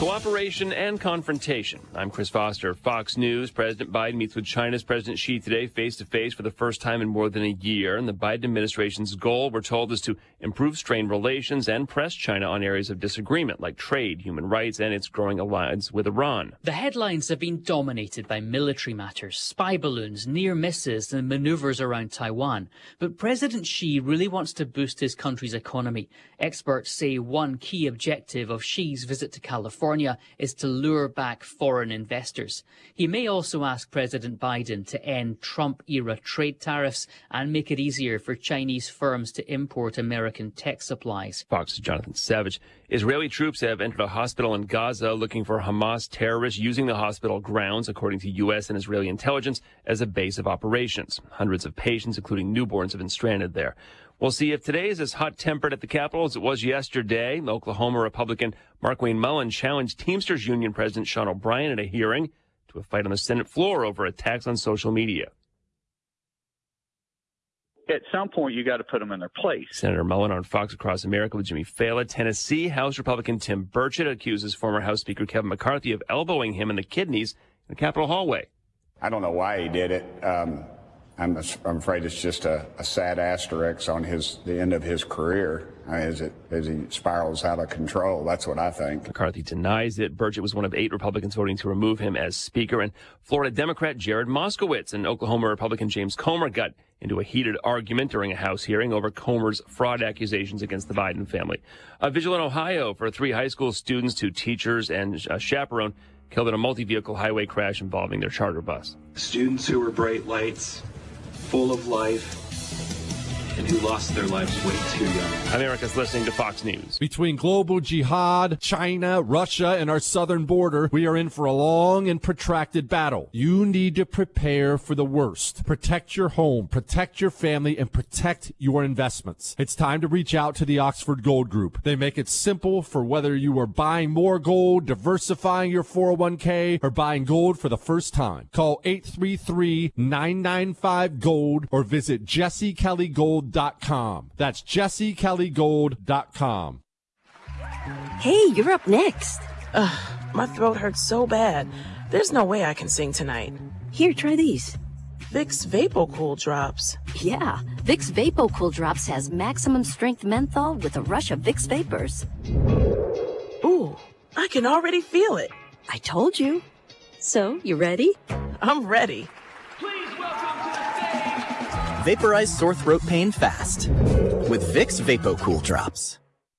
Cooperation and confrontation. I'm Chris Foster, Fox News. President Biden meets with China's President Xi today face-to-face for the first time in more than a year. And the Biden administration's goal, we're told, is to improve strained relations and press China on areas of disagreement like trade, human rights, and its growing alliance with Iran. The headlines have been dominated by military matters, spy balloons, near misses, and maneuvers around Taiwan. But President Xi really wants to boost his country's economy. Experts say one key objective of Xi's visit to California is to lure back foreign investors. He may also ask President Biden to end Trump-era trade tariffs and make it easier for Chinese firms to import American tech supplies. Fox's Jonathan Savage. Israeli troops have entered a hospital in Gaza looking for Hamas terrorists, using the hospital grounds, according to U.S. and Israeli intelligence, as a base of operations. Hundreds of patients, including newborns, have been stranded there. We'll see if today is as hot-tempered at the Capitol as it was yesterday. Oklahoma Republican Markwayne Mullin challenged Teamsters Union President Sean O'Brien at a hearing to a fight on the Senate floor over attacks on social media. At some point, you got to put them in their place. Senator Mullin on Fox Across America with Jimmy Fallon. Tennessee House Republican Tim Burchett accuses former House Speaker Kevin McCarthy of elbowing him in the kidneys in the Capitol hallway. I don't know why he did it. I'm afraid it's just a sad asterisk on the end of his career as he spirals out of control. That's what I think. McCarthy denies it. Burchett was one of 8 Republicans voting to remove him as Speaker. And Florida Democrat Jared Moskowitz and Oklahoma Republican James Comer got into a heated argument during a House hearing over Comer's fraud accusations against the Biden family. A vigil in Ohio for 3 high school students, 2 teachers, and a chaperone killed in a multi-vehicle highway crash involving their charter bus. Students who were bright lights, full of life, and who lost their lives way too young. America's listening to Fox News. Between global jihad, China, Russia, and our southern border, we are in for a long and protracted battle. You need to prepare for the worst. Protect your home, protect your family, and protect your investments. It's time to reach out to the Oxford Gold Group. They make it simple for whether you are buying more gold, diversifying your 401k, or buying gold for the first time. Call 833-995-GOLD or visit JesseKellyGold.com. That's JesseKellyGold.com. Hey, you're up next. My throat hurts so bad. There's no way I can sing tonight. Here, try these. Vicks VapoCool Drops. Yeah, Vicks VapoCool Drops has maximum strength menthol with a rush of Vicks Vapors. Ooh, I can already feel it. I told you. So, you ready? I'm ready. Vaporize sore throat pain fast with Vicks VapoCool Drops.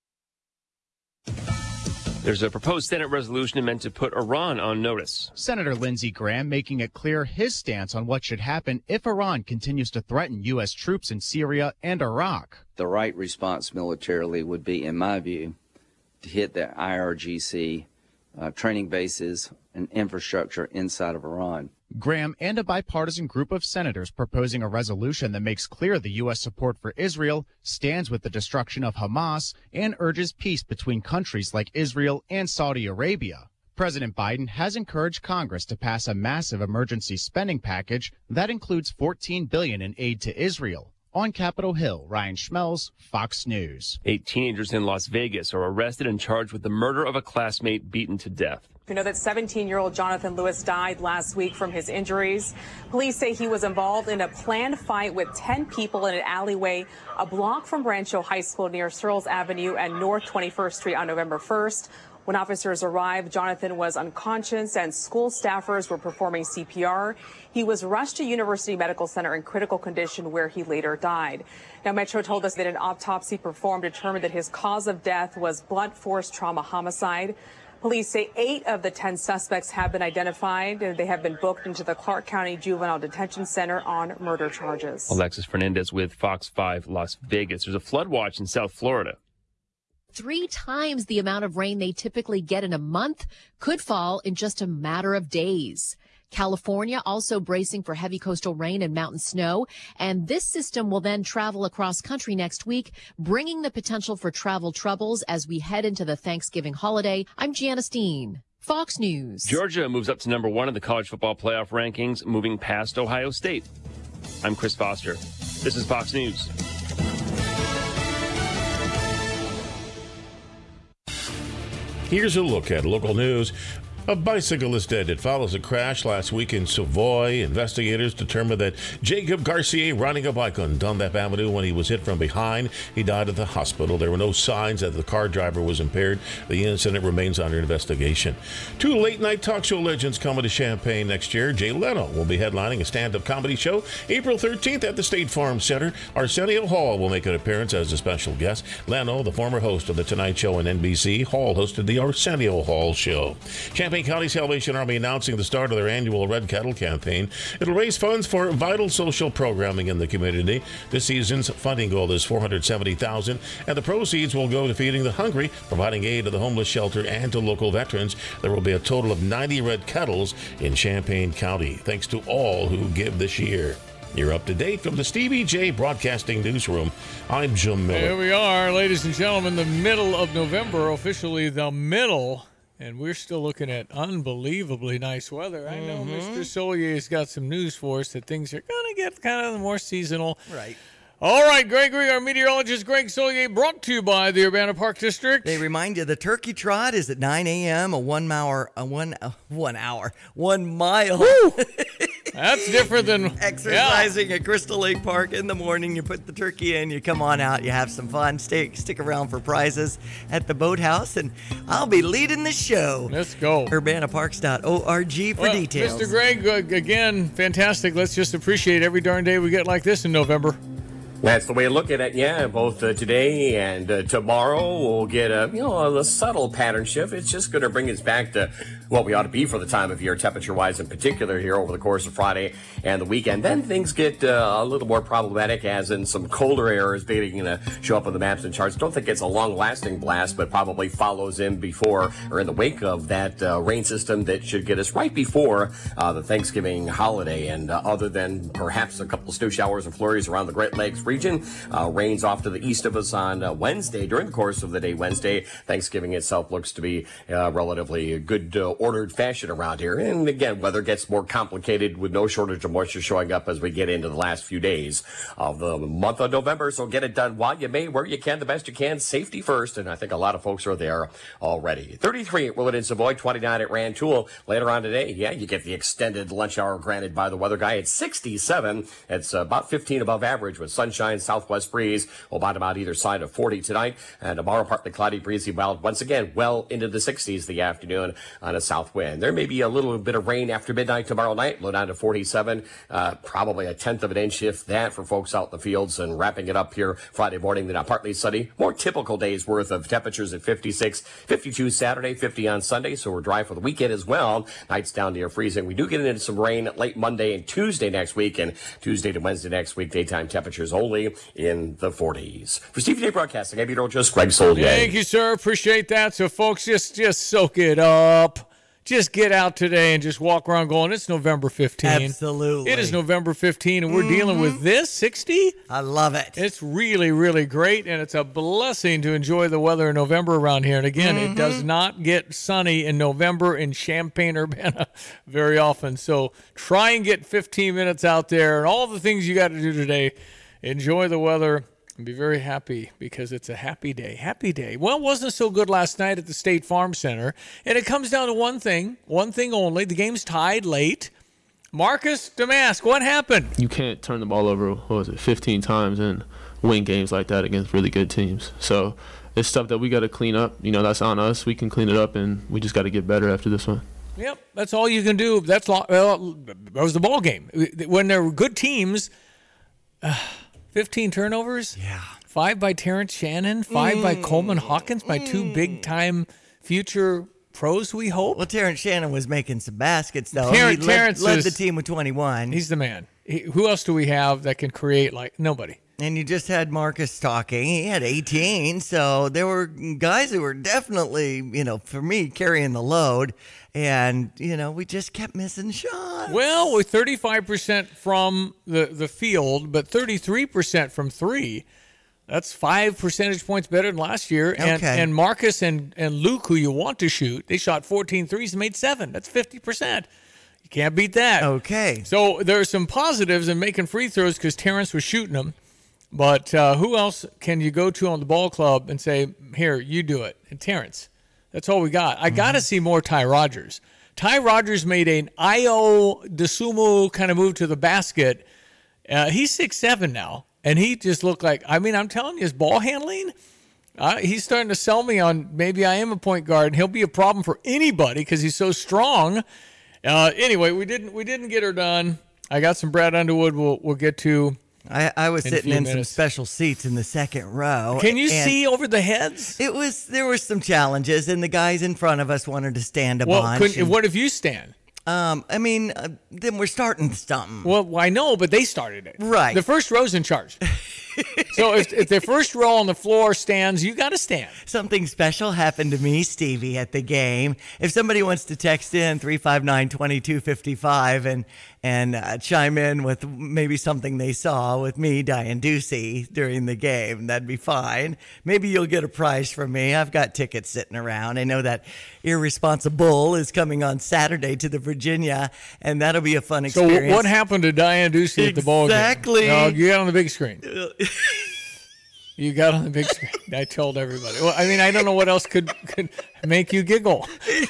There's a proposed Senate resolution meant to put Iran on notice. Senator Lindsey Graham making it clear his stance on what should happen if Iran continues to threaten U.S. troops in Syria and Iraq. The right response militarily would be, in my view, to hit the IRGC training bases and infrastructure inside of Iran. Graham and a bipartisan group of senators proposing a resolution that makes clear the U.S. support for Israel stands with the destruction of Hamas and urges peace between countries like Israel and Saudi Arabia. President Biden has encouraged Congress to pass a massive emergency spending package that includes $14 billion in aid to Israel. On Capitol Hill, Ryan Schmelz, Fox News. 8 teenagers in Las Vegas are arrested and charged with the murder of a classmate beaten to death. You know that 17-year-old Jonathan Lewis died last week from his injuries. Police say he was involved in a planned fight with 10 people in an alleyway a block from Rancho High School near Searles Avenue and North 21st Street on November 1st. When officers arrived, Jonathan was unconscious and school staffers were performing CPR. He was rushed to University Medical Center in critical condition where he later died. Now, Metro told us that an autopsy performed determined that his cause of death was blunt force trauma homicide. Police say 8 of the 10 suspects have been identified, and they have been booked into the Clark County Juvenile Detention Center on murder charges. Alexis Fernandez with Fox 5 Las Vegas. There's a flood watch in South Florida. 3 times the amount of rain they typically get in a month could fall in just a matter of days. California also bracing for heavy coastal rain and mountain snow, and this system will then travel across country next week, bringing the potential for travel troubles as we head into the Thanksgiving holiday. I'm Gianna Steen, Fox News. Georgia moves up to number 1 in the college football playoff rankings, moving past Ohio State. I'm Chris Foster. This is Fox News. Here's a look at local news. A bicyclist dead. It follows a crash last week in Savoy. Investigators determined that Jacob Garcia riding a bike on Dunlap Avenue when he was hit from behind. He died at the hospital. There were no signs that the car driver was impaired. The incident remains under investigation. 2 late-night talk show legends coming to Champaign next year. Jay Leno will be headlining a stand-up comedy show April 13th at the State Farm Center. Arsenio Hall will make an appearance as a special guest. Leno, the former host of The Tonight Show on NBC, Hall hosted the Arsenio Hall Show. Champaign County Salvation Army announcing the start of their annual Red Kettle campaign. It'll raise funds for vital social programming in the community. This season's funding goal is $470,000, and the proceeds will go to feeding the hungry, providing aid to the homeless shelter, and to local veterans. There will be a total of 90 Red Kettles in Champaign County. Thanks to all who give this year. You're up to date from the Stevie J Broadcasting Newsroom. I'm Jim Miller. Here we are, ladies and gentlemen, the middle of November, officially the middle. And we're still looking at unbelievably nice weather. I know Mr. Solier's got some news for us that things are going to get kind of more seasonal. Right. All right, Gregory, our meteorologist Greg Solier, brought to you by the Urbana Park District. They remind you the turkey trot is at 9 a.m., a 1 mile. Woo! That's different than exercising at Crystal Lake Park in the morning. You put the turkey in, you come on out, you have some fun. Stick around for prizes at the boathouse, and I'll be leading the show. Let's go. UrbanaParks.org for details. Mr. Greg, again, fantastic. Let's just appreciate every darn day we get like this in November. That's the way to look at it. Yeah, both today and tomorrow we'll get a subtle pattern shift. It's just going to bring us back to what we ought to be for the time of year, temperature-wise in particular here over the course of Friday and the weekend. Then things get a little more problematic, as in some colder air is beginning to show up on the maps and charts. Don't think it's a long-lasting blast, but probably follows in before or in the wake of that rain system that should get us right before the Thanksgiving holiday. And other than perhaps a couple of snow showers and flurries around the Great Lakes region, rains off to the east of us on Wednesday. During the course of the day Wednesday, Thanksgiving itself looks to be relatively good ordered fashion around here. And again, weather gets more complicated with no shortage of moisture showing up as we get into the last few days of the month of November. So get it done while you may, where you can, the best you can. Safety first, and I think a lot of folks are there already. 33 at Willett and Savoy, 29 at Rantoul. Later on today, yeah, you get the extended lunch hour granted by the weather guy. It's 67. It's about 15 above average with sunshine, southwest breeze. We'll bottom out either side of 40 tonight. And tomorrow, partly cloudy, breezy, wild. Once again, well into the 60s the afternoon on a south wind. There may be a little bit of rain after midnight tomorrow night, low down to 47. Probably a tenth of an inch, if that, for folks out in the fields. And wrapping it up here Friday morning, then partly sunny. More typical days worth of temperatures at 56, 52 Saturday, 50 on Sunday. So we're dry for the weekend as well. Nights down near freezing. We do get into some rain late Monday and Tuesday next week, and Tuesday to Wednesday next week, daytime temperatures only in the 40s. For Stevie J Broadcasting, I'm meteorologist Greg Solier. Thank you, sir. Appreciate that. So, folks, just soak it up. Just get out today and just walk around going, it's November 15. Absolutely. It is November 15, and we're dealing with this, 60? I love it. It's really, really great, and it's a blessing to enjoy the weather in November around here. And again, it does not get sunny in November in Champaign-Urbana very often. So try and get 15 minutes out there, and all the things you got to do today. Enjoy the weather. And be very happy, because it's a happy day. Happy day. Well, it wasn't so good last night at the State Farm Center. And it comes down to one thing only. The game's tied late. Marcus Domask, what happened? You can't turn the ball over, 15 times and win games like that against really good teams. So it's stuff that we got to clean up. That's on us. We can clean it up, and we just got to get better after this one. Yep, that's all you can do. That was the ball game. When there were good teams... 15 turnovers? Yeah. 5 by Terrence Shannon, 5 by Coleman Hawkins, by 2 big-time future pros, we hope. Well, Terrence Shannon was making some baskets, though. Terrence led the team with 21. He's the man. Who else do we have that can create like nobody? And you just had Marcus talking. He had 18, so there were guys who were definitely, for me, carrying the load. And, we just kept missing shots. Well, with 35% from the field, but 33% from three. That's 5 percentage points better than last year. And Marcus and Luke, who you want to shoot, they shot 14 threes and made 7. That's 50%. You can't beat that. Okay. So there are some positives in making free throws because Terrence was shooting them. But who else can you go to on the ball club and say, here, you do it? And Terrence. That's all we got. I got to see more Ty Rogers. Ty Rogers made an Io DeSumo kind of move to the basket. He's 6'7" now, and he just looked like, I mean, I'm telling you, his ball handling, he's starting to sell me on maybe I am a point guard. He'll be a problem for anybody because he's so strong. Anyway, we didn't get her done. I got some Brad Underwood we'll get to. I was sitting in some special seats in the second row. Can you see over the heads? There were some challenges, and the guys in front of us wanted to stand a bunch. What if you stand? Then we're starting something. Well, I know, but they started it. Right. The first row's in charge. So if the first row on the floor stands, you got to stand. Something special happened to me, Stevie, at the game. If somebody wants to text in 359-2255 and chime in with maybe something they saw with me, Diane Ducey, during the game, that'd be fine. Maybe you'll get a prize from me. I've got tickets sitting around. I know that Irresponsible is coming on Saturday to the Virginia, and that'll be a fun experience. So what happened to Diane Ducey at the ball game? Exactly. No, you got on the big screen. You got on the big screen. I told everybody. Well, I mean, I don't know what else could make you giggle.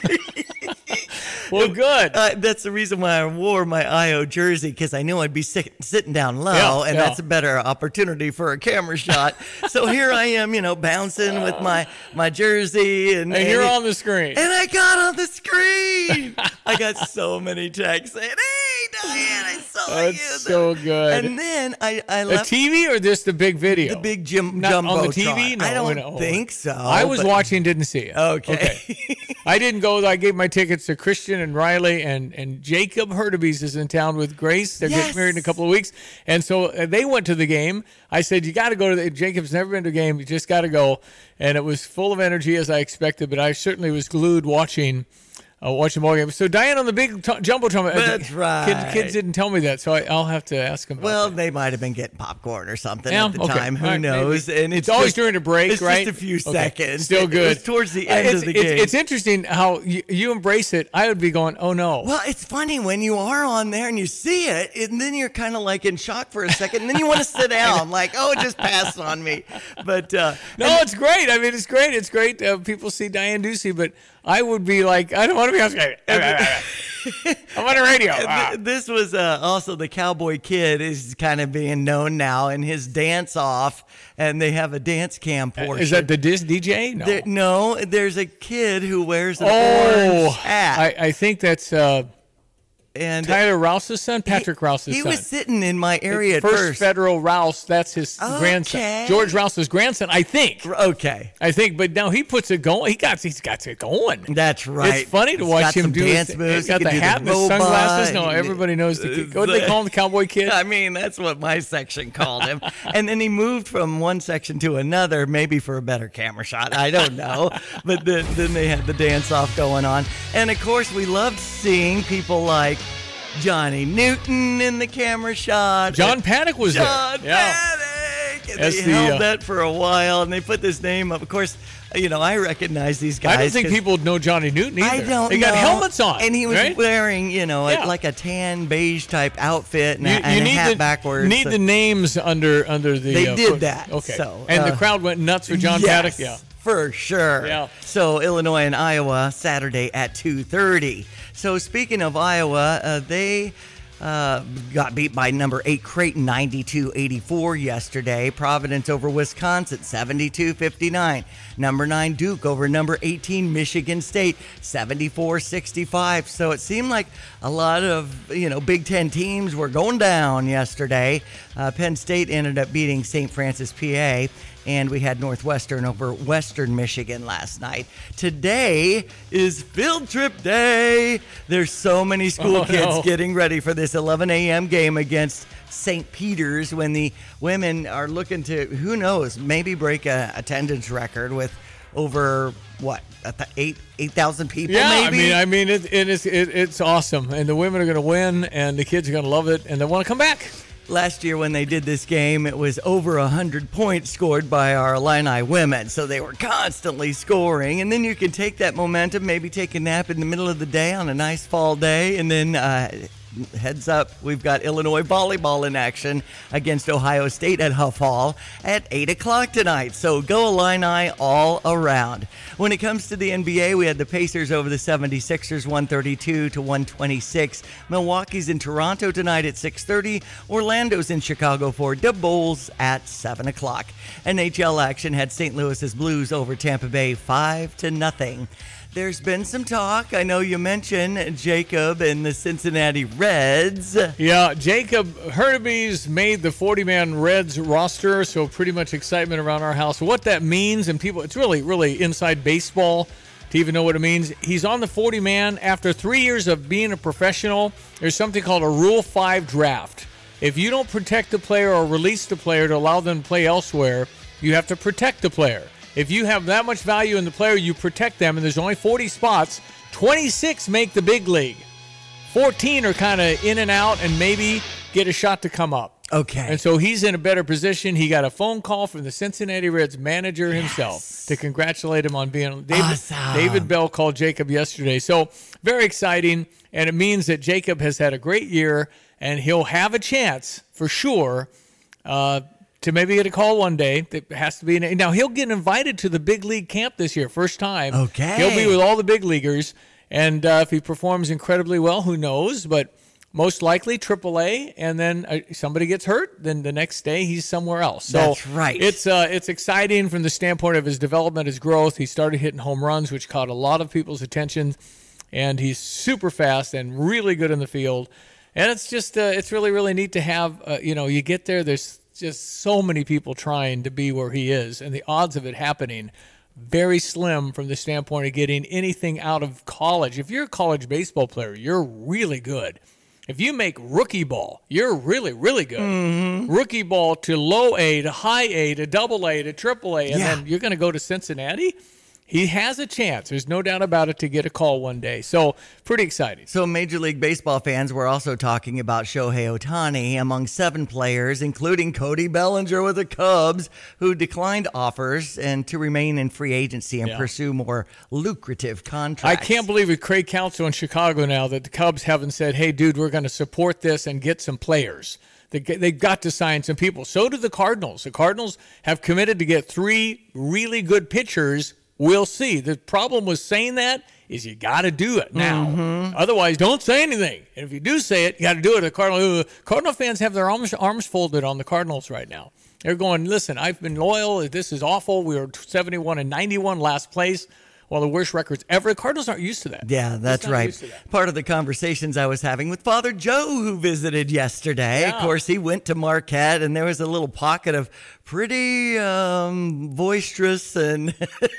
Well, good. That's the reason why I wore my IO jersey, because I knew I'd be sitting down low, and that's a better opportunity for a camera shot. So here I am, bouncing with my jersey. And you're on the screen. And I got on the screen. I got so many texts saying, hey, Diane, I saw you. That's so good. And then I left. The TV or just the big video? The big jumbo on the TV? No, I don't think so. I was watching, didn't see it. Okay. I didn't go. I gave my tickets to Christian and Riley, and Jacob Hurtubise is in town with Grace. They're getting married in a couple of weeks. And so they went to the game. I said, you got to go to Jacob's never been to a game. You just got to go. And it was full of energy as I expected, but I certainly was glued watching the ball game. So Diane on the big Jumbotron. That's right. Kids didn't tell me that, so I'll have to ask them about that. They might have been getting popcorn or something at the time. Who knows? Maybe. And it's always during a break, right? It's just a few seconds. Still good. It was towards the end of the game. It's interesting how you embrace it. I would be going, oh, no. Well, it's funny when you are on there and you see it, and then you're kind of like in shock for a second, and then you want to sit down like, it just passed on me. But no, it's great. I mean, it's great. It's great. People see Diane Ducey, but I would be like, I don't want to be on screen. I'm on the radio. This was also the Cowboy Kid is kind of being known now in his dance off, and they have a dance cam portion. Is that the DJ? No. No, there's a kid who wears an orange hat. I think that's and Tyler Rouse's son, Patrick Rouse's son. He was sitting in my area at First Federal Rouse, that's his grandson. George Rouse's grandson, I think. Okay. I think, but now he puts it going. He's got it going. That's right. It's funny to watch him do dance moves. He's got the hat and the sunglasses. No, everybody knows the kid. What do they call him, the Cowboy Kid? I mean, that's what my section called him. And then he moved from one section to another, maybe for a better camera shot. I don't know. But then they had the dance off going on. And of course, we loved seeing people like Johnny Newton in the camera shot. John Paddock was there. John Paddock. And they held that for a while, and they put this name up. Of course, I recognize these guys. I don't think people know Johnny Newton either. I don't They got helmets on. And he was wearing, like a tan beige type outfit and a hat backwards. You need the names under the... They did that. Okay. So, and the crowd went nuts for John Paddock? Yeah. For sure. Yeah. So Illinois and Iowa Saturday at 2:30. So speaking of Iowa, they got beat by number 8 Creighton 92-84 yesterday. Providence over Wisconsin 72-59. Number 9 Duke over number 18 Michigan State 74-65. So it seemed like a lot of Big Ten teams were going down yesterday. Penn State ended up beating St. Francis, PA. And we had Northwestern over Western Michigan last night. Today is field trip day. There's so many school kids getting ready for this 11 a.m. game against St. Peter's when the women are looking to, who knows, maybe break a attendance record with over, 8,000 people maybe? Yeah, I mean, it's awesome. And the women are going to win, and the kids are going to love it, and they want to come back. Last year when they did this game, it was over 100 points scored by our Illini women. So they were constantly scoring. And then you can take that momentum, maybe take a nap in the middle of the day on a nice fall day, and then heads up, we've got Illinois volleyball in action against Ohio State at Huff Hall at 8 o'clock tonight. So go Illini all around. When it comes to the NBA, we had the Pacers over the 76ers 132-126. Milwaukee's in Toronto tonight at 6:30. Orlando's in Chicago for the Bulls at 7 o'clock. NHL action had St. Louis's Blues over Tampa Bay 5-0. There's been some talk. I know you mentioned Jacob and the Cincinnati Reds. Yeah, Jacob Hurtubise made the 40-man Reds roster, so pretty much excitement around our house. What that means, and people, it's really, really inside baseball to even know what it means. He's on the 40-man. After 3 years of being a professional, there's something called a Rule 5 draft. If you don't protect the player or release the player to allow them to play elsewhere, you have to protect the player. If you have that much value in the player, you protect them, and there's only 40 spots. 26 make the big league. 14 are kind of in and out and maybe get a shot to come up. Okay. And so he's in a better position. He got a phone call from the Cincinnati Reds manager himself to congratulate him on being awesome. David Bell called Jacob yesterday. So very exciting, and it means that Jacob has had a great year, and he'll have a chance for sure to maybe get a call one day. It has to be now. He'll get invited to the big league camp this year, first time. Okay, he'll be with all the big leaguers, and if he performs incredibly well, who knows? But most likely AAA, and then somebody gets hurt, then the next day he's somewhere else. So that's right. It's exciting from the standpoint of his development, his growth. He started hitting home runs, which caught a lot of people's attention, and he's super fast and really good in the field. And it's just it's really, really neat to have. You get there. There's just so many people trying to be where he is, and the odds of it happening very slim from the standpoint of getting anything out of college. If you're a college baseball player, you're really good. If you make rookie ball, you're really, really good. Mm-hmm. Rookie ball to low A, to high A, to double A, to triple A, and then you're going to go to Cincinnati? He has a chance, there's no doubt about it, to get a call one day. So pretty exciting. So Major League Baseball fans were also talking about Shohei Ohtani among 7 players, including Cody Bellinger with the Cubs, who declined offers and to remain in free agency and pursue more lucrative contracts. I can't believe with Craig Counsell in Chicago now that the Cubs haven't said, hey, dude, we're going to support this and get some players. They've got to sign some people. So do the Cardinals. The Cardinals have committed to get 3 really good pitchers. We'll see. The problem with saying that is you got to do it now. Mm-hmm. Otherwise, don't say anything. And if you do say it, you got to do it. The Cardinal fans have their arms folded on the Cardinals right now. They're going, listen, I've been loyal. This is awful. We were 71-91 last place. One of the worst records ever. The Cardinals aren't used to that. Yeah, that's right. Part of the conversations I was having with Father Joe, who visited yesterday. Yeah. Of course, he went to Marquette, and there was a little pocket of pretty boisterous and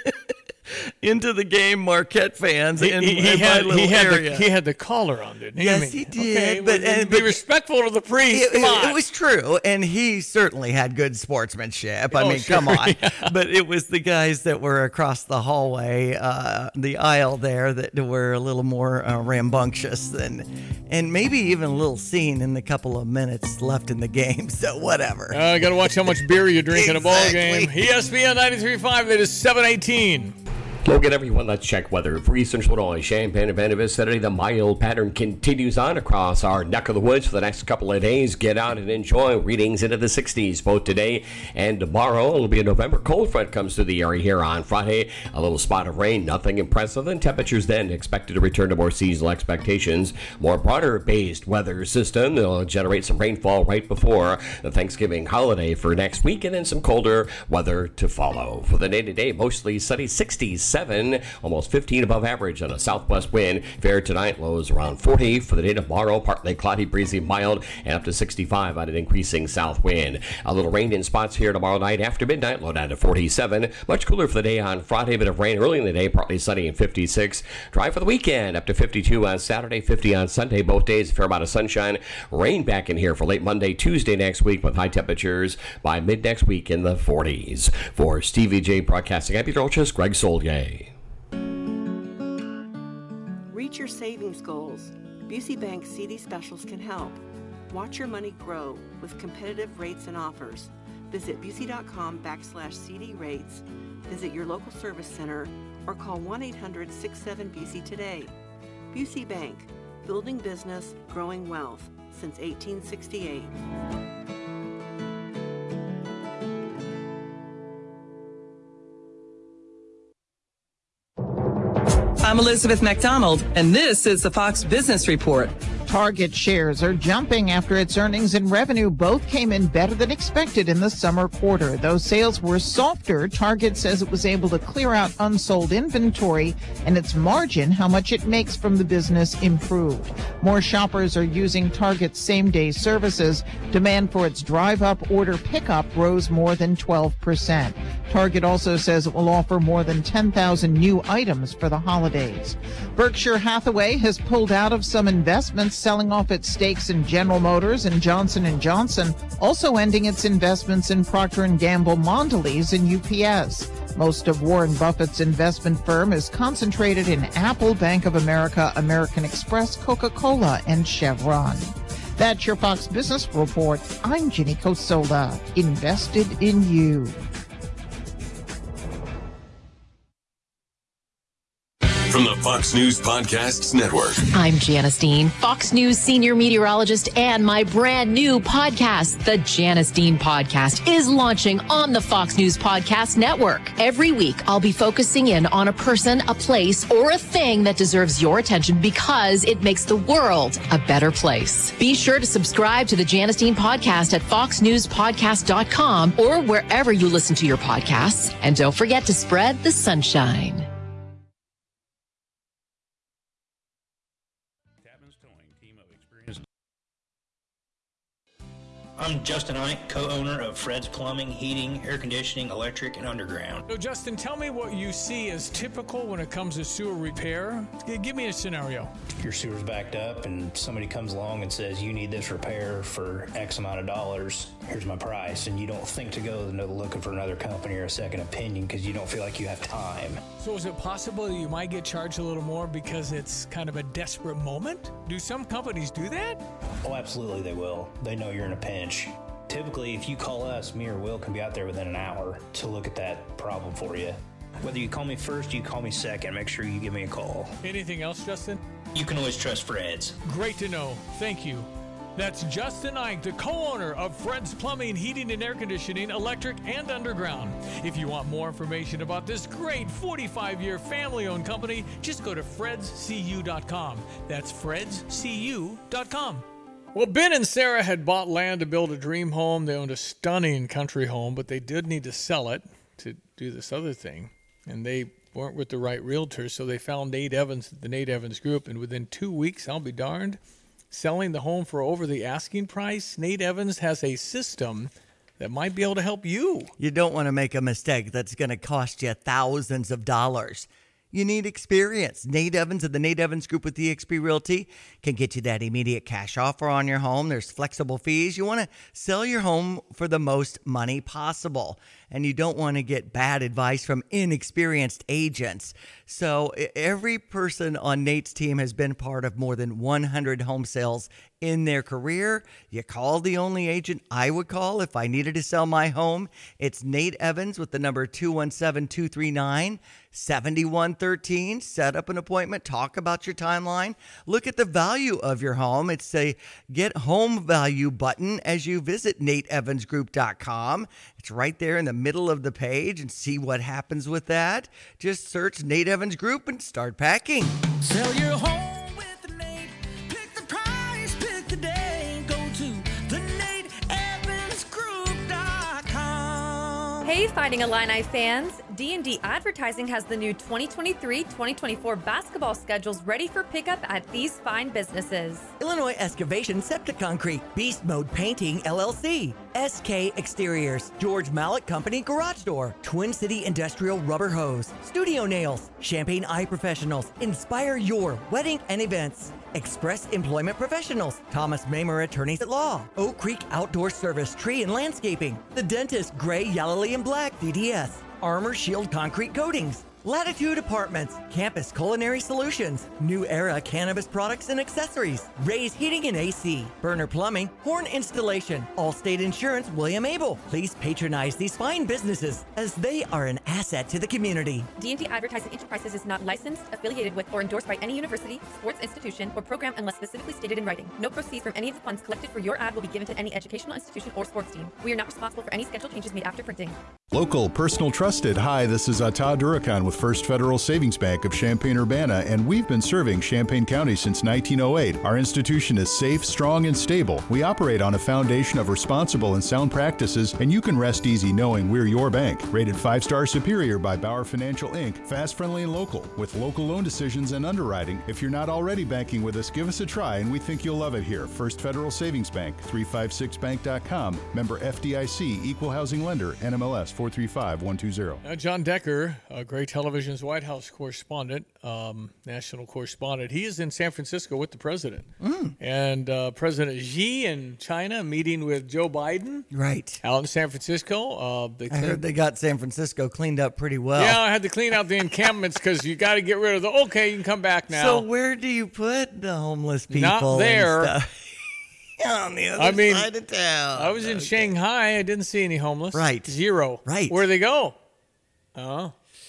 into the game Marquette fans in my little area. He had the collar on, didn't he? Yes, he did. Okay, but be respectful to the priest. It was true, and he certainly had good sportsmanship. I mean, come on. Yeah. But it was the guys that were across the hallway, the aisle there, that were a little more rambunctious and maybe even a little seen in the couple of minutes left in the game. So whatever. Got to watch how much beer you drink in a ball game. ESPN 93.5. It is 7:18. We'll get everyone. Let's check weather for Eastern Illinois, Champaign, and Bentonville. Saturday, the mild pattern continues on across our neck of the woods for the next couple of days. Get out and enjoy readings into the 60s both today and tomorrow. It'll be a November cold front comes through the area here on Friday. A little spot of rain, nothing impressive, and temperatures then expected to return to more seasonal expectations. More broader-based weather system. It'll generate some rainfall right before the Thanksgiving holiday for next week, and then some colder weather to follow. For the day-to-day, mostly sunny 60s. Almost 15 above average on a southwest wind. Fair tonight, lows around 40. For the day tomorrow, partly cloudy, breezy, mild, and up to 65 on an increasing south wind. A little rain in spots here tomorrow night after midnight, low down to 47. Much cooler for the day on Friday, bit of rain early in the day, partly sunny and 56. Dry for the weekend, up to 52 on Saturday, 50 on Sunday. Both days, a fair amount of sunshine. Rain back in here for late Monday, Tuesday next week with high temperatures by mid next week in the 40s. For Stevie J Broadcasting, I'm Peter Olchus, Greg Soldier. Reach your savings goals. Busey Bank CD specials can help. Watch your money grow with competitive rates and offers. Visit Busey.com/CD rates. Visit your local service center or call 1-800-67-BUSEY today. Busey Bank, building business, growing wealth since 1868. I'm Elizabeth McDonald, and this is the Fox Business Report. Target shares are jumping after its earnings and revenue both came in better than expected in the summer quarter. Though sales were softer, Target says it was able to clear out unsold inventory, and its margin, how much it makes from the business, improved. More shoppers are using Target's same-day services. Demand for its drive-up order pickup rose more than 12%. Target also says it will offer more than 10,000 new items for the holidays. Berkshire Hathaway has pulled out of some investments, selling off its stakes in General Motors and Johnson & Johnson, also ending its investments in Procter & Gamble, Mondelez, and UPS. Most of Warren Buffett's investment firm is concentrated in Apple, Bank of America, American Express, Coca-Cola, and Chevron. That's your Fox Business Report. I'm Ginny Cosola. Invested in you. From the Fox News Podcasts Network. I'm Janice Dean, Fox News senior meteorologist, and my brand new podcast, The Janice Dean Podcast, is launching on the Fox News Podcast Network. Every week, I'll be focusing in on a person, a place, or a thing that deserves your attention because it makes the world a better place. Be sure to subscribe to The Janice Dean Podcast at foxnewspodcast.com or wherever you listen to your podcasts. And don't forget to spread the sunshine. I'm Justin Ike, co-owner of Fred's Plumbing, Heating, Air Conditioning, Electric, and Underground. So, Justin, tell me what you see as typical when it comes to sewer repair. Give me a scenario. Your sewer's backed up and somebody comes along and says, you need this repair for X amount of dollars. Here's my price. And you don't think to go looking for another company or a second opinion because you don't feel like you have time. So is it possible that you might get charged a little more because it's kind of a desperate moment? Do some companies do that? Oh, absolutely they will. They know you're in a pinch. Typically, if you call us, me or Will can be out there within an hour to look at that problem for you. Whether you call me first, you call me second, make sure you give me a call. Anything else, Justin? You can always trust Fred's. Great to know. Thank you. That's Justin Ike, the co-owner of Fred's Plumbing, Heating, and Air Conditioning, Electric, and Underground. If you want more information about this great 45-year family-owned company, just go to fredscu.com. That's fredscu.com. Well, Ben and Sarah had bought land to build a dream home. They owned a stunning country home, but they did need to sell it to do this other thing. And they weren't with the right realtor, so they found Nate Evans at the Nate Evans Group. And within 2 weeks, I'll be darned, selling the home for over the asking price. Nate Evans has a system that might be able to help you. You don't want to make a mistake that's going to cost you thousands of dollars. You need experience. Nate Evans of the Nate Evans Group with eXp Realty can get you that immediate cash offer on your home. There's flexible fees. You want to sell your home for the most money possible, and you don't want to get bad advice from inexperienced agents. So every person on Nate's team has been part of more than 100 home sales in their career. You call the only agent I would call if I needed to sell my home. It's Nate Evans with the number 217-239-7113. Set up an appointment. Talk about your timeline. Look at the value of your home. It's a Get Home Value button as you visit NateEvansGroup.com. It's right there in the middle of the page, and see what happens with that. Just search Nate Evans Group and start packing. Sell your home. Hey, Fighting Illini fans! D&D Advertising has the new 2023-2024 basketball schedules ready for pickup at these fine businesses. Illinois Excavation Septic Concrete, Beast Mode Painting LLC, SK Exteriors, George Mallet Company Garage Door, Twin City Industrial Rubber Hose, Studio Nails, Champagne Eye Professionals, Inspire Your Wedding and Events, Express Employment Professionals, Thomas Mamer Attorneys at Law, Oak Creek Outdoor Service Tree and Landscaping, The Dentist Gray, Yellow and Black DDS, Armor Shield Concrete Coatings, Latitude Apartments, Campus Culinary Solutions, New Era Cannabis Products and Accessories, Ray's Heating and AC, Burner Plumbing, Horn Installation, Allstate Insurance, William Abel. Please patronize these fine businesses as they are an asset to the community. D&D Advertising Enterprises is not licensed, affiliated with, or endorsed by any university, sports institution, or program unless specifically stated in writing. No proceeds from any of the funds collected for your ad will be given to any educational institution or sports team. We are not responsible for any schedule changes made after printing. Local, personal, trusted. Hi, this is Todd Durakan with First Federal Savings Bank of Champaign-Urbana, and we've been serving Champaign County since 1908. Our institution is safe, strong, and stable. We operate on a foundation of responsible and sound practices, and you can rest easy knowing we're your bank. Rated 5-star superior by Bauer Financial Inc. Fast, friendly, and local, with local loan decisions and underwriting. If you're not already banking with us, give us a try, and we think you'll love it here. First Federal Savings Bank, 356bank.com. Member FDIC, Equal Housing Lender, NMLS 435120. John Decker, Gray Television's White House correspondent, national correspondent, he is in San Francisco with the president. And President Xi in China meeting with Joe Biden. Right. Out in San Francisco. I heard they got San Francisco cleaned up pretty well. Yeah, I had to clean out the encampments because you got to get rid of okay, you can come back now. So where do you put the homeless people? Not there. And stuff? On the other side of town. I was in Shanghai. I didn't see any homeless. Right. Zero. Right. Where'd they go? Oh.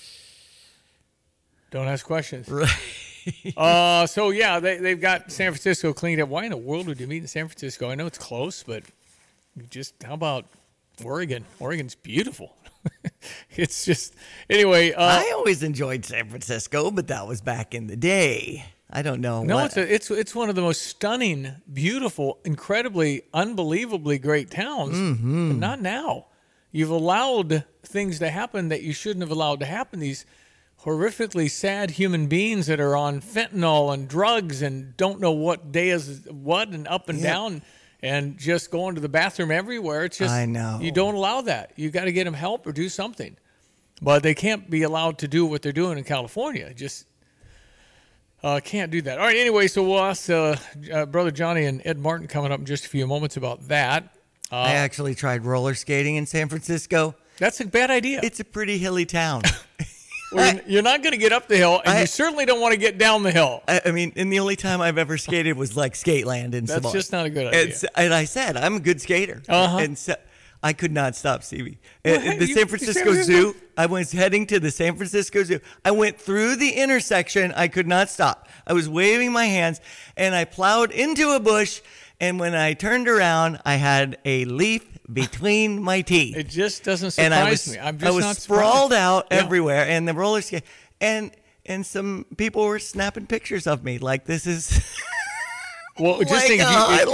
Don't ask questions. Right. So, yeah, they've got San Francisco cleaned up. Why in the world would you meet in San Francisco? I know it's close, but how about Oregon? Oregon's beautiful. It's just, anyway. I always enjoyed San Francisco, but that was back in the day. I don't know. No, it's one of the most stunning, beautiful, incredibly, unbelievably great towns. Mm-hmm. But not now. You've allowed things to happen that you shouldn't have allowed to happen. These horrifically sad human beings that are on fentanyl and drugs and don't know what day is what and up and down and just going to the bathroom everywhere. It's just, I know. You don't allow that. You got to get them help or do something. But they can't be allowed to do what they're doing in California. Just can't do that. All right, anyway, so we'll ask Brother Johnny and Ed Martin coming up in just a few moments about that. I actually tried roller skating in San Francisco. That's a bad idea. It's a pretty hilly town. Well, you're not going to get up the hill, and you certainly don't want to get down the hill. I mean, and the only time I've ever skated was like Skateland in Savoy. That's just not a good idea. And I said, I'm a good skater. And so I could not stop, Stevie. Well, The San Francisco Zoo, I was heading to the San Francisco Zoo. I went through the intersection. I could not stop. I was waving my hands, and I plowed into a bush, and when I turned around, I had a leaf between my teeth. It just doesn't surprise me. I'm just I was not sprawled surprised. out everywhere, and the roller skate, and some people were snapping pictures of me like this is. Well, just think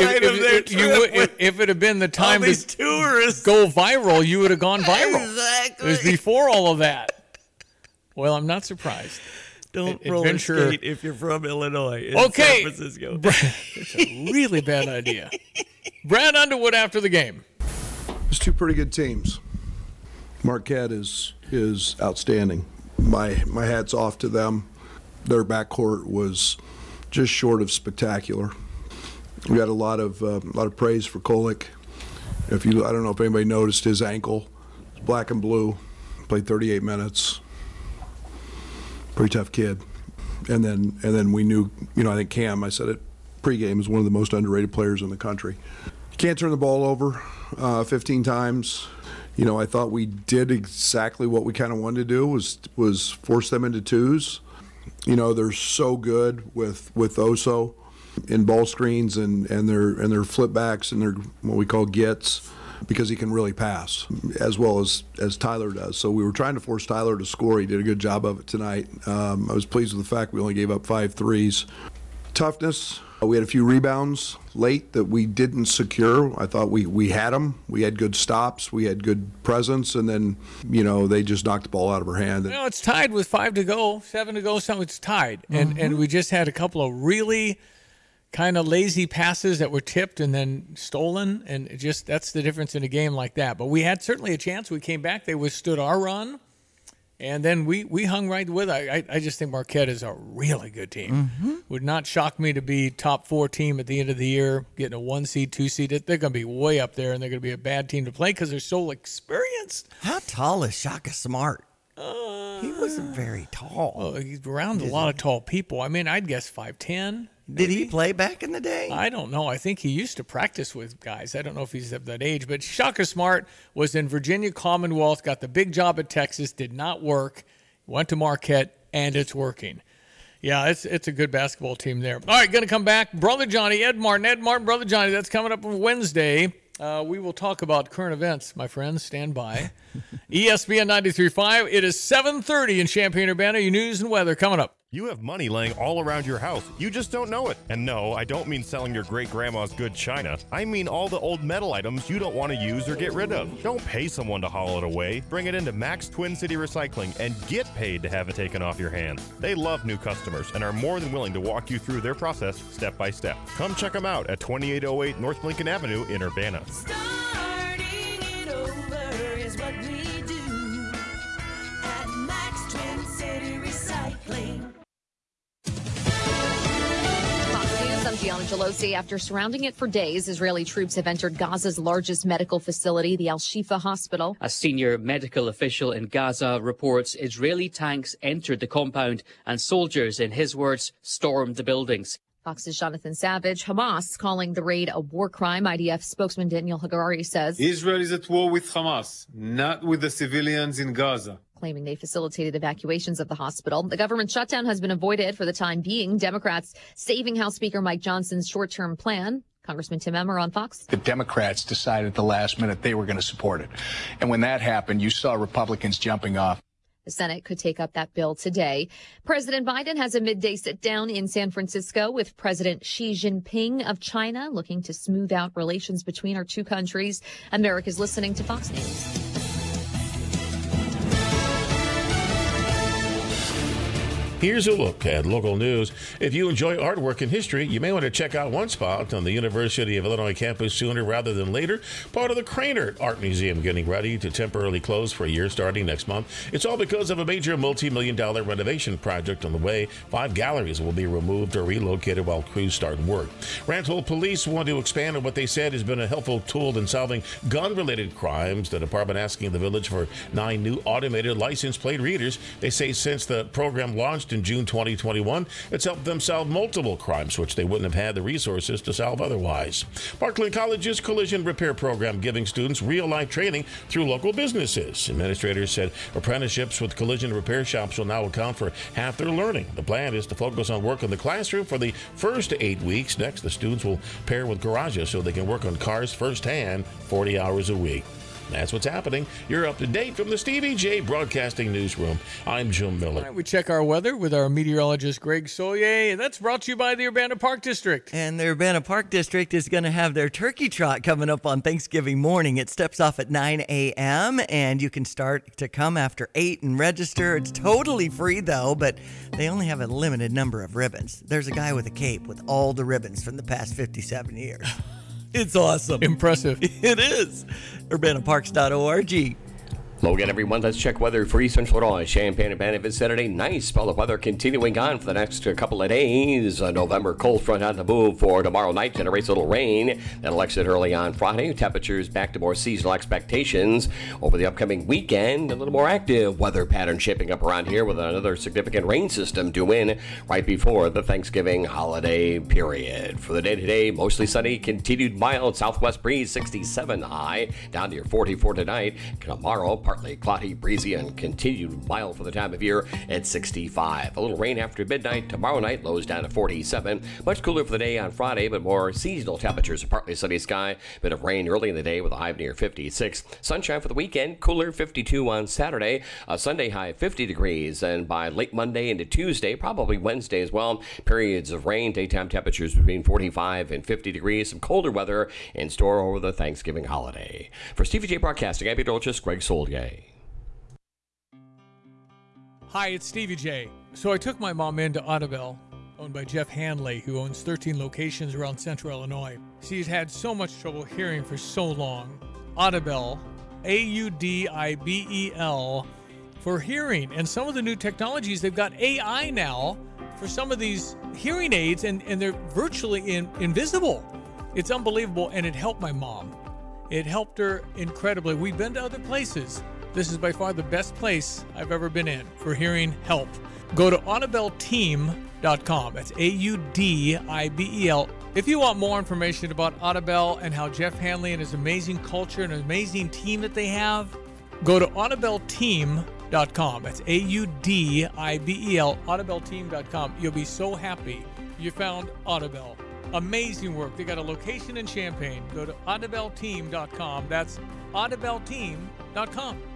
if it had been the time these to tourists go viral, you would have gone viral. Exactly. It was before all of that. Well, I'm not surprised. Don't roller skate if you're from Illinois. In Okay. San Francisco. It's a really bad idea. Brad Underwood after the game. There's two pretty good teams. Marquette is outstanding. My hat's off to them. Their backcourt was just short of spectacular. We got a lot of praise for Kolek. I don't know if anybody noticed his ankle. It's black and blue. Played 38 minutes. Pretty tough kid. And then we knew, I think Cam, I said it pregame, is one of the most underrated players in the country. You can't turn the ball over 15 times. I thought we did exactly what we kind of wanted to do, was force them into twos. They're so good with Oso in ball screens and their flip backs and their what we call gets, because he can really pass as well as Tyler does. So we were trying to force Tyler to score. He did a good job of it tonight. I was pleased with the fact we only gave up 5 threes. Toughness. We had a few rebounds late that we didn't secure. I thought we had them. We had good stops. We had good presence. And then, they just knocked the ball out of our hand. It's tied with 5 to go, 7 to go. So it's tied. And we just had a couple of really kind of lazy passes that were tipped and then stolen. And that's the difference in a game like that. But we had certainly a chance. We came back. They withstood our run. And then we hung right with it. I just think Marquette is a really good team. Would not shock me to be top 4 team at the end of the year, getting a 1 seed, 2 seed. They're going to be way up there, and they're going to be a bad team to play because they're so experienced. How tall is Shaka Smart? He wasn't very tall. Well, he's around a lot of tall people. I mean, I'd guess 5'10". Did he play back in the day? I don't know. I think he used to practice with guys. I don't know if he's of that age. But Shaka Smart was in Virginia Commonwealth, got the big job at Texas, did not work, went to Marquette, and it's working. Yeah, it's a good basketball team there. All right, going to come back. Brother Johnny, Ed Martin, Brother Johnny. That's coming up on Wednesday. We will talk about current events, my friends. Stand by. ESPN 93.5. It is 7:30 in Champaign-Urbana. Your news and weather coming up. You have money laying all around your house. You just don't know it. And no, I don't mean selling your great-grandma's good china. I mean all the old metal items you don't want to use or get rid of. Don't pay someone to haul it away. Bring it into Max Twin City Recycling and get paid to have it taken off your hands. They love new customers and are more than willing to walk you through their process step by step. Come check them out at 2808 North Lincoln Avenue in Urbana. Starting it over is what we do at Max Twin City Recycling. I'm Gianna Gelosi. After surrounding it for days, Israeli troops have entered Gaza's largest medical facility, the Al-Shifa Hospital. A senior medical official in Gaza reports Israeli tanks entered the compound and soldiers, in his words, stormed the buildings. Fox's Jonathan Savage. Hamas calling the raid a war crime. IDF spokesman Daniel Hagari says Israel is at war with Hamas, not with the civilians in Gaza. Claiming they facilitated evacuations of the hospital. The government shutdown has been avoided for the time being. Democrats saving House Speaker Mike Johnson's short-term plan. Congressman Tim Emmer on Fox. The Democrats decided at the last minute they were going to support it. And when that happened, you saw Republicans jumping off. The Senate could take up that bill today. President Biden has a midday sit-down in San Francisco with President Xi Jinping of China, looking to smooth out relations between our two countries. America's listening to Fox News. Here's a look at local news. If you enjoy artwork and history, you may want to check out one spot on the University of Illinois campus sooner rather than later. Part of the Cranert Art Museum getting ready to temporarily close for a year starting next month. It's all because of a major multi-million-dollar renovation project on the way. 5 galleries will be removed or relocated while crews start work. Rantoul police want to expand on what they said has been a helpful tool in solving gun-related crimes. The department asking the village for 9 new automated license plate readers. They say since the program launched in June 2021, it's helped them solve multiple crimes which they wouldn't have had the resources to solve otherwise. Parkland College's collision repair program giving students real-life training through local businesses. Administrators said apprenticeships with collision repair shops will now account for half their learning. The plan is to focus on work in the classroom for the first 8 weeks. Next, the students will pair with garages so they can work on cars firsthand 40 hours a week. That's what's happening. You're up to date from the Stevie J Broadcasting Newsroom. I'm Jim Miller. All right, we check our weather with our meteorologist, Greg Solier. That's brought to you by the Urbana Park District. And the Urbana Park District is going to have their turkey trot coming up on Thanksgiving morning. It steps off at 9 a.m., and you can start to come after 8 and register. It's totally free, though, but they only have a limited number of ribbons. There's a guy with a cape with all the ribbons from the past 57 years. It's awesome. Impressive. It is. UrbanaParks.org. Hello again, everyone. Let's check weather for East Central Illinois. Champaign-Urbana this Saturday. Nice spell of weather continuing on for the next couple of days. A November cold front on the move for tomorrow night. Generates a little rain. That'll exit early on Friday. Temperatures back to more seasonal expectations. Over the upcoming weekend, a little more active weather pattern shaping up around here with another significant rain system due in right before the Thanksgiving holiday period. For the day today, mostly sunny, continued mild southwest breeze, 67 high, down near 44 tonight. Tomorrow, partly cloudy, breezy, and continued mild for the time of year at 65. A little rain after midnight. Tomorrow night, lows down to 47. Much cooler for the day on Friday, but more seasonal temperatures. A partly sunny sky. Bit of rain early in the day with a high near 56. Sunshine for the weekend. Cooler, 52 on Saturday. A Sunday high, 50 degrees. And by late Monday into Tuesday, probably Wednesday as well, periods of rain. Daytime temperatures between 45 and 50 degrees. Some colder weather in store over the Thanksgiving holiday. For Stevie J Broadcasting, I'm meteorologist Greg Solier. Hi, it's Stevie J. So I took my mom into Audibel, owned by Jeff Hanley, who owns 13 locations around central Illinois. She's had so much trouble hearing for so long. Audibel, Audibel, for hearing. And some of the new technologies, they've got AI now for some of these hearing aids, and they're virtually invisible. It's unbelievable, and it helped my mom. It helped her incredibly. We've been to other places, This is by far the best place I've ever been in for hearing help. Go to audibelteam.com. That's AUDIBEL. If you want more information about Audibel and how Jeff Hanley and his amazing culture and amazing team that they have, go to audibelteam.com. That's AUDIBEL, audibelteam.com. You'll be so happy you found Audibel. Amazing work. They got a location in Champaign. Go to audibelteam.com. That's audibelteam.com.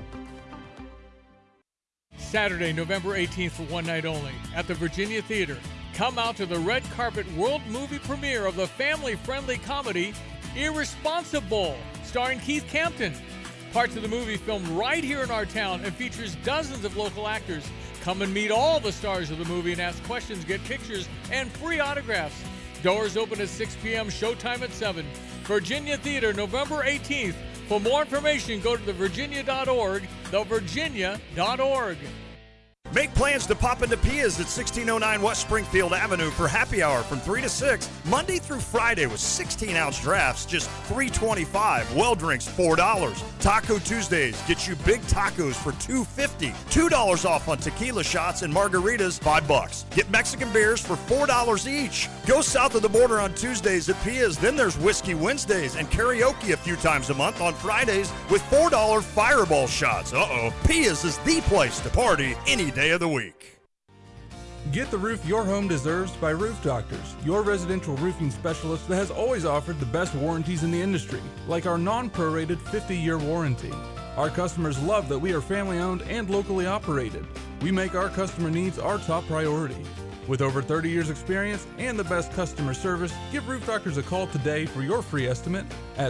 Saturday, November 18th for one night only at the Virginia Theater. Come out to the red carpet world movie premiere of the family-friendly comedy Irresponsible, starring Keith Campton. Parts of the movie filmed right here in our town and features dozens of local actors. Come and meet all the stars of the movie and ask questions, get pictures, and free autographs. Doors open at 6 p.m., showtime at 7. Virginia Theater, November 18th. For more information, go to thevirginia.org, thevirginia.org. Make plans to pop into Pia's at 1609 West Springfield Avenue for happy hour from 3 to 6, Monday through Friday with 16-ounce drafts, just $3.25. Well drinks, $4. Taco Tuesdays get you big tacos for $2.50. $2 off on tequila shots and margaritas, $5. Get Mexican beers for $4 each. Go south of the border on Tuesdays at Pia's. Then there's Whiskey Wednesdays and karaoke a few times a month on Fridays with $4 Fireball shots. Pia's is the place to party any day of the week. Get the roof your home deserves by Roof Doctors, your residential roofing specialist that has always offered the best warranties in the industry, like our non-prorated 50-year warranty. Our customers love that we are family-owned and locally operated. We make our customer needs our top priority. With over 30 years experience and the best customer service, give Roof Doctors a call today for your free estimate at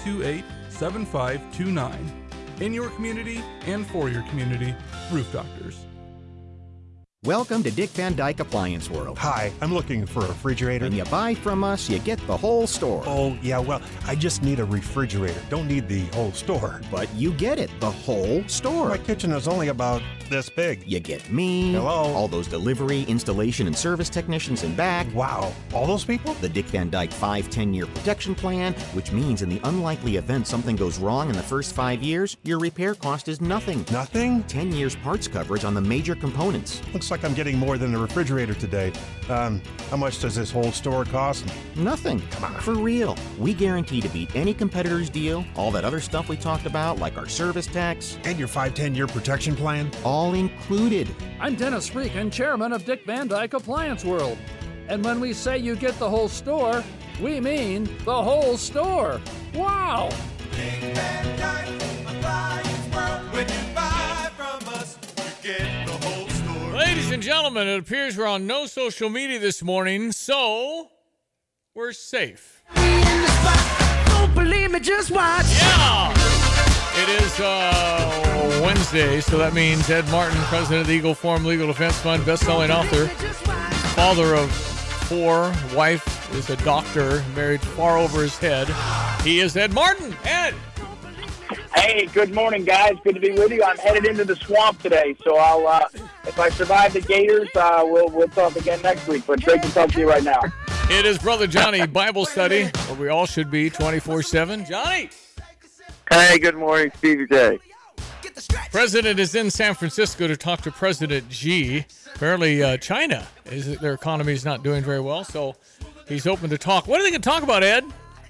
328-7529. In your community and for your community, Roof Doctors. Welcome to Dick Van Dyke Appliance World. Hi, I'm looking for a refrigerator. When you buy from us, you get the whole store. Oh, yeah, well, I just need a refrigerator. Don't need the whole store. But you get it, the whole store. My kitchen is only about this big. You get me. Hello. All those delivery, installation, and service technicians in back. Wow, all those people? The Dick Van Dyke 5-10-year protection plan, which means in the unlikely event something goes wrong in the first 5 years, your repair cost is nothing. Nothing? 10 years parts coverage on the major components. Looks like I'm getting more than a refrigerator today. How much does this whole store cost? Nothing. Come on. For real. We guarantee to beat any competitor's deal, all that other stuff we talked about, like our service tax. And your 5-10-year protection plan? All included. I'm Dennis Freakin, chairman of Dick Van Dyke Appliance World. And when we say you get the whole store, we mean the whole store. Wow! Dick Van Dyke Appliance World. When you buy from us, you get the whole store. Ladies and gentlemen, it appears we're on no social media this morning, so we're safe. Don't believe me, just watch. Yeah! It is Wednesday, so that means Ed Martin, president of the Eagle Forum Legal Defense Fund, best-selling author, father of 4, wife is a doctor, married far over his head. He is Ed Martin. Ed! Hey, good morning, guys. Good to be with you. I'm headed into the swamp today, so I'll if I survive the Gators, we'll talk again next week. But great to talk to you right now. It is Brother Johnny Bible Study, where we all should be 24/7. Johnny! Hey, good morning, Stevie J. President is in San Francisco to talk to President Xi. Apparently, China, their economy is not doing very well, so he's open to talk. What are they going to talk about, Ed?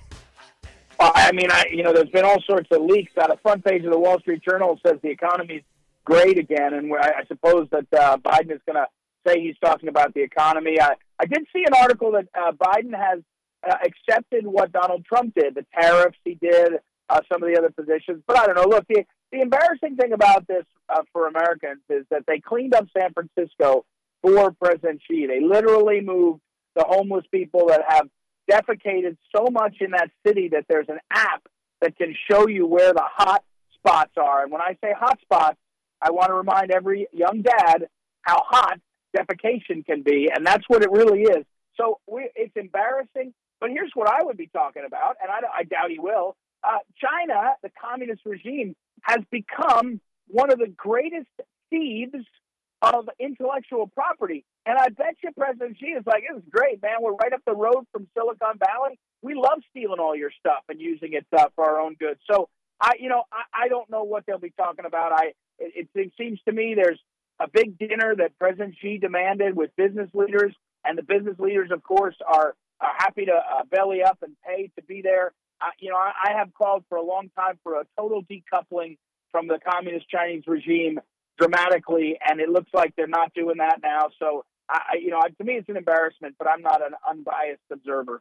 There's been all sorts of leaks. The front page of the Wall Street Journal says the economy's great again, and I suppose that Biden is going to say he's talking about the economy. I did see an article that Biden has accepted what Donald Trump did, the tariffs he did, some of the other positions. But I don't know. Look, the embarrassing thing about this for Americans is that they cleaned up San Francisco for President Xi. They literally moved the homeless people that have defecated so much in that city that there's an app that can show you where the hot spots are. And when I say hot spots, I want to remind every young dad how hot defecation can be, and that's what it really is. So it's embarrassing, but here's what I would be talking about, and I doubt he will. China, the communist regime, has become one of the greatest thieves of intellectual property. And I bet you President Xi is like, this is great, man. We're right up the road from Silicon Valley. We love stealing all your stuff and using it for our own good. So I don't know what they'll be talking about. It seems to me there's a big dinner that President Xi demanded with business leaders, and the business leaders, of course, are happy to belly up and pay to be there. I have called for a long time for a total decoupling from the communist Chinese regime dramatically, and it looks like they're not doing that now. So, to me, it's an embarrassment, but I'm not an unbiased observer.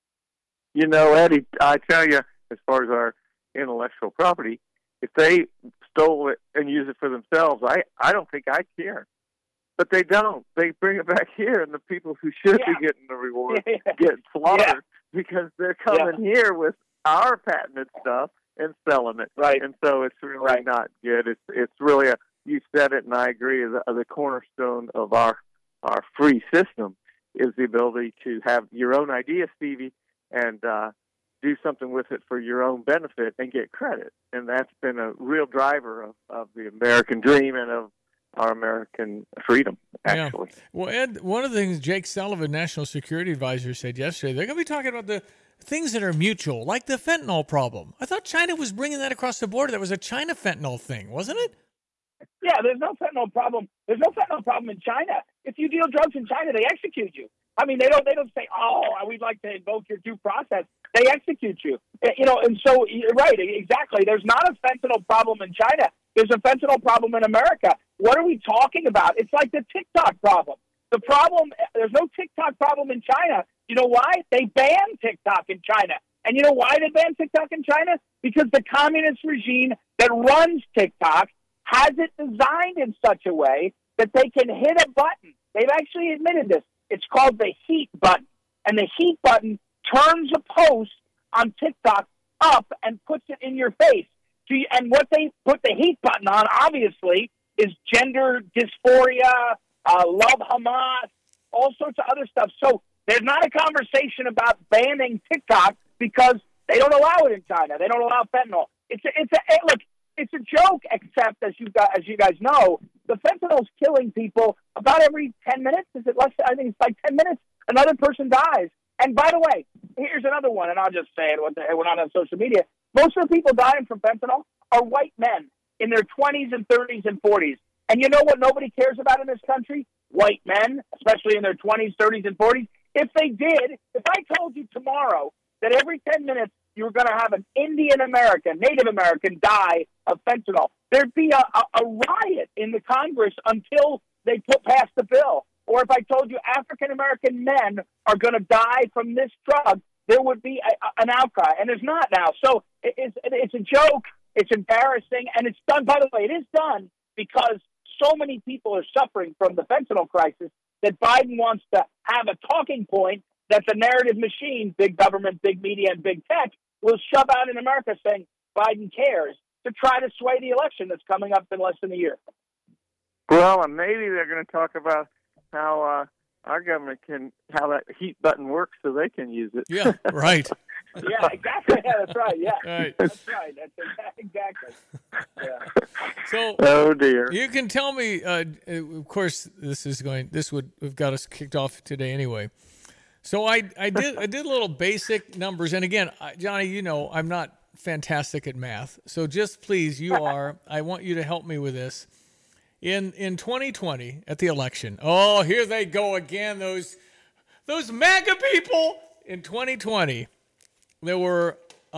Eddie, I tell you, as far as our intellectual property, if they stole it and use it for themselves, I don't think I'd care. But they don't. They bring it back here, and the people who should be getting the reward get slaughtered because they're coming here with our patented stuff and selling it. Right. And so it's really not good. It's really you said it, and I agree. The cornerstone of our free system is the ability to have your own idea, Stevie, and do something with it for your own benefit and get credit. And that's been a real driver of the American dream and of our American freedom, actually. Yeah. Well, Ed, one of the things Jake Sullivan, National Security Advisor, said yesterday, they're going to be talking about the things that are mutual, like the fentanyl problem. I thought China was bringing that across the border. That was a China fentanyl thing, wasn't it? Yeah, there's no fentanyl problem. There's no fentanyl problem in China. If you deal drugs in China, they execute you. I mean, they don't say, "Oh, we'd like to invoke your due process." They execute you. And so you're right, exactly. There's not a fentanyl problem in China. There's a fentanyl problem in America. What are we talking about? It's like the TikTok problem. The problem, there's no TikTok problem in China. You know why? They banned TikTok in China. And you know why they banned TikTok in China? Because the communist regime that runs TikTok has it designed in such a way that they can hit a button. They've actually admitted this. It's called the heat button. And the heat button turns a post on TikTok up and puts it in your face. And what they put the heat button on, obviously, is gender dysphoria, love Hamas, all sorts of other stuff. So there's not a conversation about banning TikTok because they don't allow it in China. They don't allow fentanyl. It's a joke, except as you guys know, the fentanyl's killing people about every 10 minutes. Is it less? I think it's like 10 minutes. Another person dies. And by the way, here's another one, and I'll just say it. We're not on social media. Most of the people dying from fentanyl are white men in their 20s and 30s and 40s. And you know what nobody cares about in this country? White men, especially in their 20s, 30s, and 40s. If they did, if I told you tomorrow that every 10 minutes you were going to have an Indian American, Native American die of fentanyl, there'd be a riot in the Congress until they pass the bill. Or if I told you African American men are going to die from this drug, there would be an outcry. And there's not now. So it's a joke. It's embarrassing. And it's done, by the way, it is done because so many people are suffering from the fentanyl crisis that Biden wants to have a talking point that the narrative machine, big government, big media, and big tech, will shove out in America saying Biden cares to try to sway the election that's coming up in less than a year. Well, and maybe they're going to talk about how our government how that heat button works so they can use it. Yeah, right. Yeah, exactly. Yeah, that's right. Yeah, right. That's right. That's exactly. Yeah. So, oh dear. You can tell me. Of course, this would have got us kicked off today anyway. So I did little basic numbers, and again, Johnny, you know I'm not fantastic at math, so just please, I want you to help me with this. In 2020 at the election, oh, here they go again, those MAGA people. In 2020, there were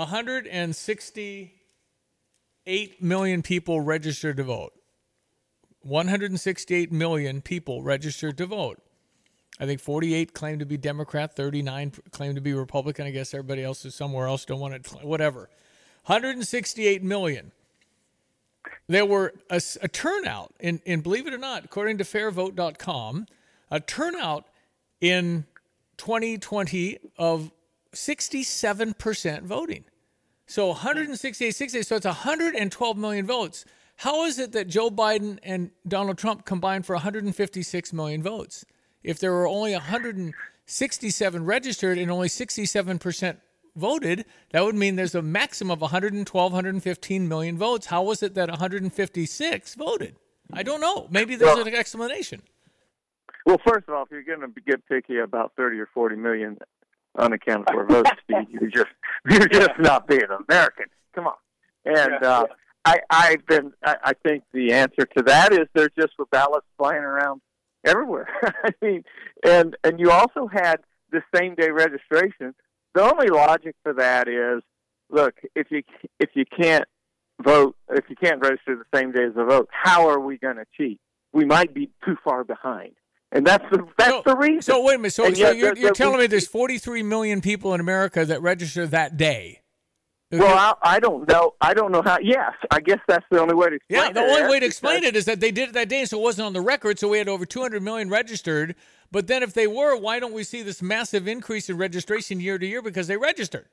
168 million people registered to vote. 168 million people registered to vote. I think 48 claim to be Democrat, 39 claim to be Republican. I guess everybody else is somewhere else. Don't want to, whatever. 168 million. There were a turnout, in believe it or not, according to fairvote.com, a turnout in 2020 of 67% voting. So 168, 68, so it's 112 million votes. How is it that Joe Biden and Donald Trump combined for 156 million votes? If there were only 167 registered and only 67% voted, that would mean there's a maximum of 112, 115 million votes. How was it that 156 voted? I don't know. Maybe there's an explanation. Well, first of all, if you're going to get picky about 30 or 40 million unaccounted for votes, Steve, you're just not being American. Come on. And I think the answer to that is there just were ballots flying around everywhere. I mean, and you also had the same day registration. The only logic for that is, look, if you can't vote, if you can't register the same day as the vote, how are we going to cheat? We might be too far behind. And that's the reason. So wait a minute. So you're telling me there's 43 million people in America that register that day? Well, I don't know. I don't know how. Yes, I guess that's the only way to explain it. Yeah, the only way to explain it is that they did it that day, so it wasn't on the record, so we had over 200 million registered. But then if they were, why don't we see this massive increase in registration year to year because they registered?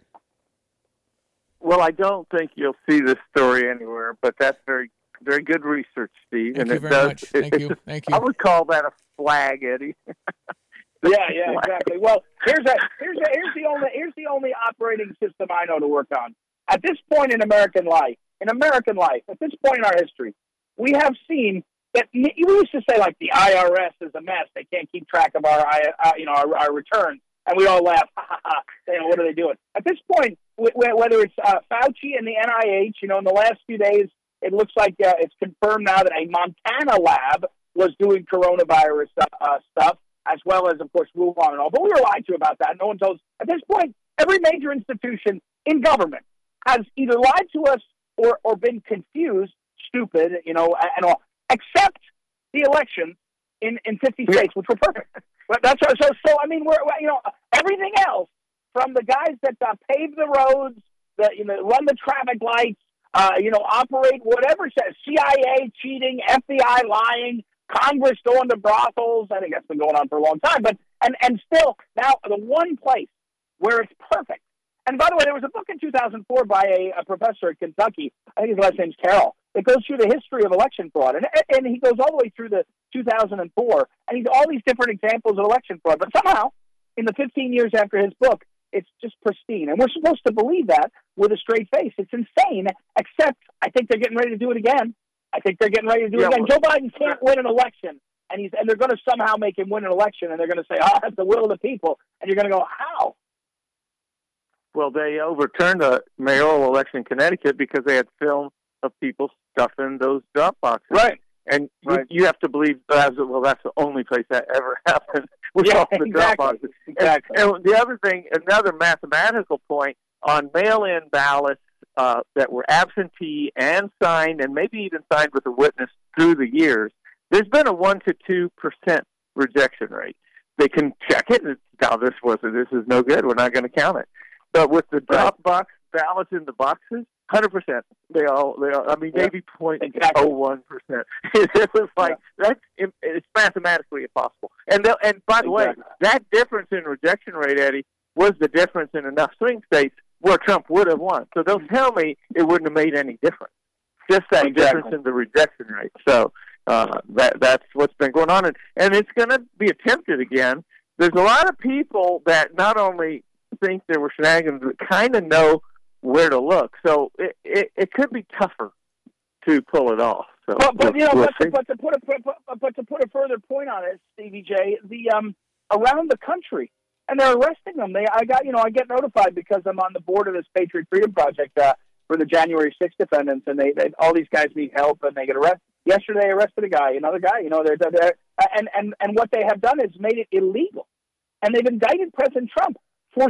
Well, I don't think you'll see this story anywhere, but that's very, very good research, Steve. Thank you very much. Thank you. I would call that a flag, Eddie. Yeah, exactly. Well, here's the only operating system I know to work on. At this point in American life, at this point in our history, we have seen that we used to say like the IRS is a mess; they can't keep track of our returns, and we all laugh. What are they doing? At this point, whether it's Fauci and the NIH, in the last few days, it looks like it's confirmed now that a Montana lab was doing coronavirus stuff, as well as, of course, Wuhan and all. But we were lied to about that. No one told us. At this point, every major institution in government has either lied to us or been confused, stupid, and all, except the elections in 50 states, which were perfect. But that's so. I mean, we're everything else from the guys that pave the roads, run the traffic lights, operate whatever says CIA cheating, FBI lying, Congress going to brothels. I think that's been going on for a long time. But and still now the one place where it's perfect. And by the way, there was a book in 2004 by a professor at Kentucky. I think his last name's Carroll. It goes through the history of election fraud, and he goes all the way through the 2004, and he's all these different examples of election fraud. But somehow, in the 15 years after his book, it's just pristine, and we're supposed to believe that with a straight face. It's insane. Except, I think they're getting ready to do it again. Joe Biden can't win an election, and they're going to somehow make him win an election, and they're going to say, "Oh, that's the will of the people," and you're going to go, "How?" Well, they overturned the mayoral election in Connecticut because they had film of people stuffing those drop boxes. Right. And you have to believe that's the only place that ever happened with all the drop boxes. Exactly. And the other thing, another mathematical point, on mail-in ballots that were absentee and signed, and maybe even signed with a witness through the years, there's been a 1% to 2% rejection rate. They can check it and this is no good. We're not going to count it. But with the drop box ballots in the boxes, 100%. They all. I mean, maybe 0.01%. It was like it's mathematically impossible. And by the way, that difference in rejection rate, Eddie, was the difference in enough swing states where Trump would have won. So don't tell me it wouldn't have made any difference. Just that difference in the rejection rate. So that's what's been going on, and it's going to be attempted again. There's a lot of people that not only think there were shenanigans, but kind of know where to look. So it could be tougher to pull it off. So, but to put a further point on it, Stevie J, around the country, and they're arresting them. I get notified because I'm on the board of this Patriot Freedom Project for the January 6th defendants, and they all these guys need help and they get arrested. Yesterday, they arrested another guy. They're and what they have done is made it illegal, and they've indicted President Trump for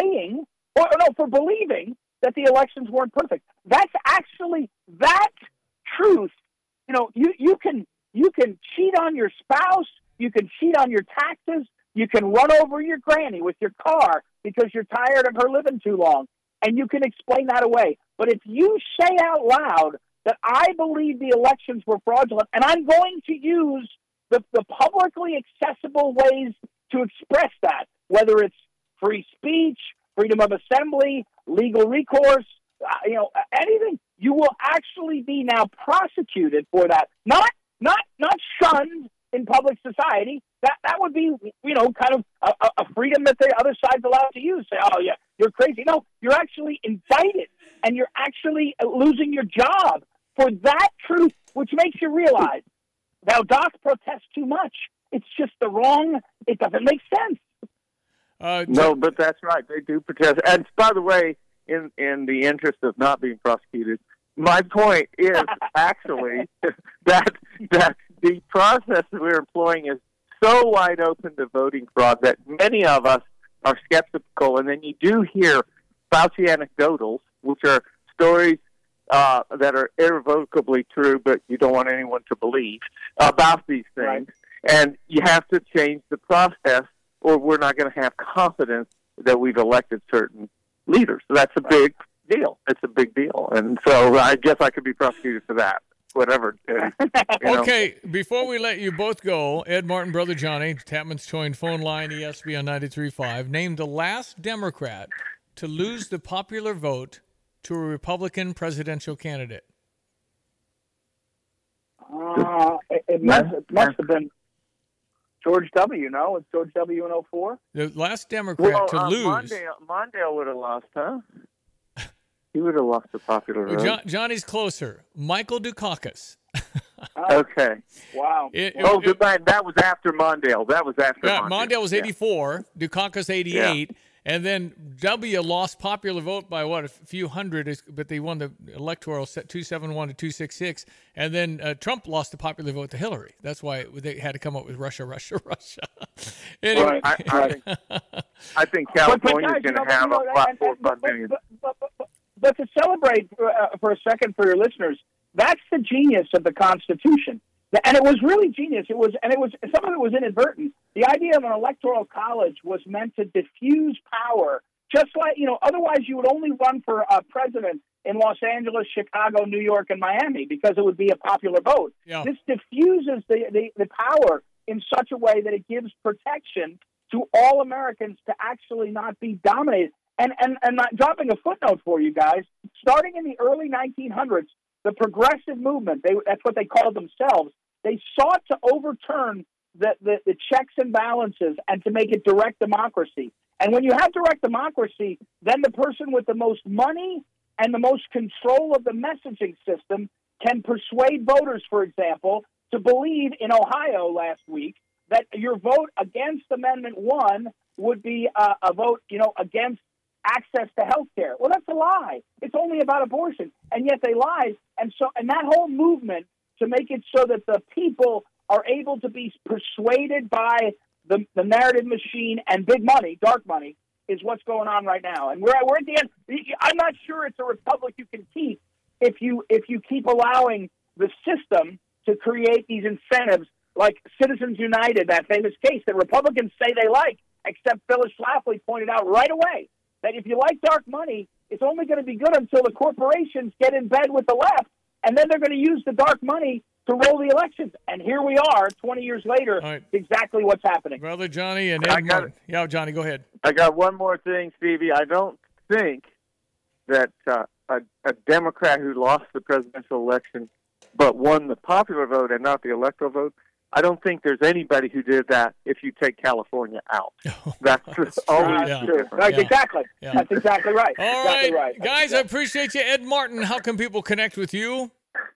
for believing that the elections weren't perfect. That's actually that truth. You can cheat on your spouse, you can cheat on your taxes, you can run over your granny with your car because you're tired of her living too long, and you can explain that away. But if you say out loud that I believe the elections were fraudulent, and I'm going to use the publicly accessible ways to express that, whether it's free speech, freedom of assembly, legal recourse, anything, you will actually be now prosecuted for that. Not shunned in public society. That would be, kind of a freedom that the other side's allowed to use. Say, oh yeah, you're crazy. No, you're actually indicted, and you're actually losing your job for that truth, which makes you realize, thou dost protest too much. It's just it doesn't make sense. No, but that's right. They do protest. And by the way, in the interest of not being prosecuted, My point is actually that the process that we're employing is so wide open to voting fraud that many of us are skeptical. And then you do hear Fauci anecdotals, which are stories that are irrevocably true, but you don't want anyone to believe about these things. Right. And you have to change the process, or we're not going to have confidence that we've elected certain leaders. So that's a big deal. It's a big deal. And so I guess I could be prosecuted for that, whatever. Okay, before we let you both go, Ed Martin, Brother Johnny, Tapman's Joint phone line, ESPN 93.5, named the last Democrat to lose the popular vote to a Republican presidential candidate. It must have been George W., no? It's George W. in 2004? The last Democrat to lose. Mondale would have lost, huh? He would have lost the popular vote. Johnny's closer. Michael Dukakis. Okay. Wow. That was after Mondale. Mondale was 84, Dukakis 88. Yeah. And then W lost popular vote by, a few hundred, but they won the electoral set 271 to 266. And then Trump lost the popular vote to Hillary. That's why they had to come up with Russia. Anyway. Right. I think California's going to have a lot more funding. But to celebrate for a second for your listeners, that's the genius of the Constitution. And it was really genius. Some of it was inadvertent. The idea of an electoral college was meant to diffuse power, just like, otherwise you would only run for president in Los Angeles, Chicago, New York, and Miami because it would be a popular vote. Yeah. This diffuses the power in such a way that it gives protection to all Americans to actually not be dominated. And dropping a footnote for you guys, starting in the early 1900s, the progressive movement, that's what they called themselves, they sought to overturn the checks and balances and to make it direct democracy. And when you have direct democracy, then the person with the most money and the most control of the messaging system can persuade voters, for example, to believe in Ohio last week that your vote against Amendment 1 would be a vote, against access to health care. Well, that's a lie. It's only about abortion. And yet they lied. And that whole movement to make it so that the people are able to be persuaded by the narrative machine and big money, dark money, is what's going on right now. And we're at the end. I'm not sure it's a republic you can keep if you keep allowing the system to create these incentives like Citizens United, that famous case that Republicans say they like, except Phyllis Schlafly pointed out right away that if you like dark money, it's only going to be good until the corporations get in bed with the left, and then they're going to use the dark money to roll the elections. And here we are, 20 years later, right. Exactly what's happening. Brother Johnny and Ed Martin. Yeah, Johnny, go ahead. I got one more thing, Stevie. I don't think that a Democrat who lost the presidential election but won the popular vote and not the electoral vote, I don't think there's anybody who did that if you take California out. That's always different. Right, yeah. Exactly. Yeah. That's exactly right. All right. Guys, I appreciate you. Ed Martin, how can people connect with you?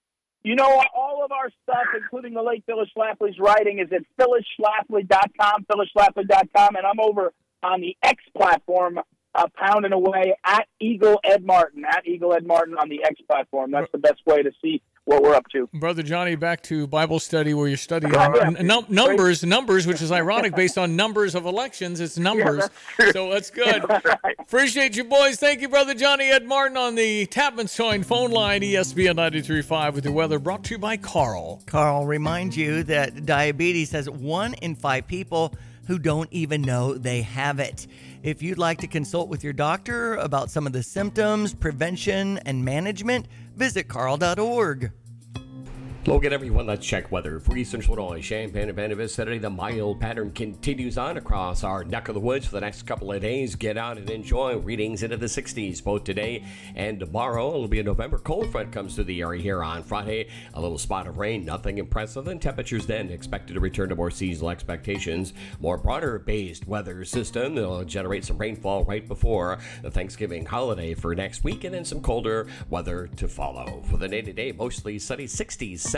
All of our stuff, including the late Phyllis Schlafly's writing, is at phyllisschlafly.com, phyllisschlafly.com, and I'm over on the X platform, pounding away at Eagle Ed Martin on the X platform. That's the best way to see what we're up to. Brother Johnny, back to Bible study where you're studying numbers, which is ironic based on numbers of elections. It's numbers. Yeah, so that's good. Right. Appreciate you, boys. Thank you, Brother Johnny. Ed Martin on the Tapman's Joint phone line, ESPN 93.5 with the weather brought to you by Carl. Carl reminds you that diabetes has 1 in 5 people who don't even know they have it. If you'd like to consult with your doctor about some of the symptoms, prevention, and management, visit carl.org. Look at everyone. Let's check weather for Eastern Illinois, Champaign-Urbana. Saturday, the mild pattern continues on across our neck of the woods for the next couple of days. Get out and enjoy readings into the 60s both today and tomorrow. It'll be a November cold front comes through the area here on Friday. A little spot of rain, nothing impressive. And temperatures then expected to return to more seasonal expectations. More broader-based weather system. It'll generate some rainfall right before the Thanksgiving holiday for next week, and then some colder weather to follow. For the day-to-day, mostly sunny 60s.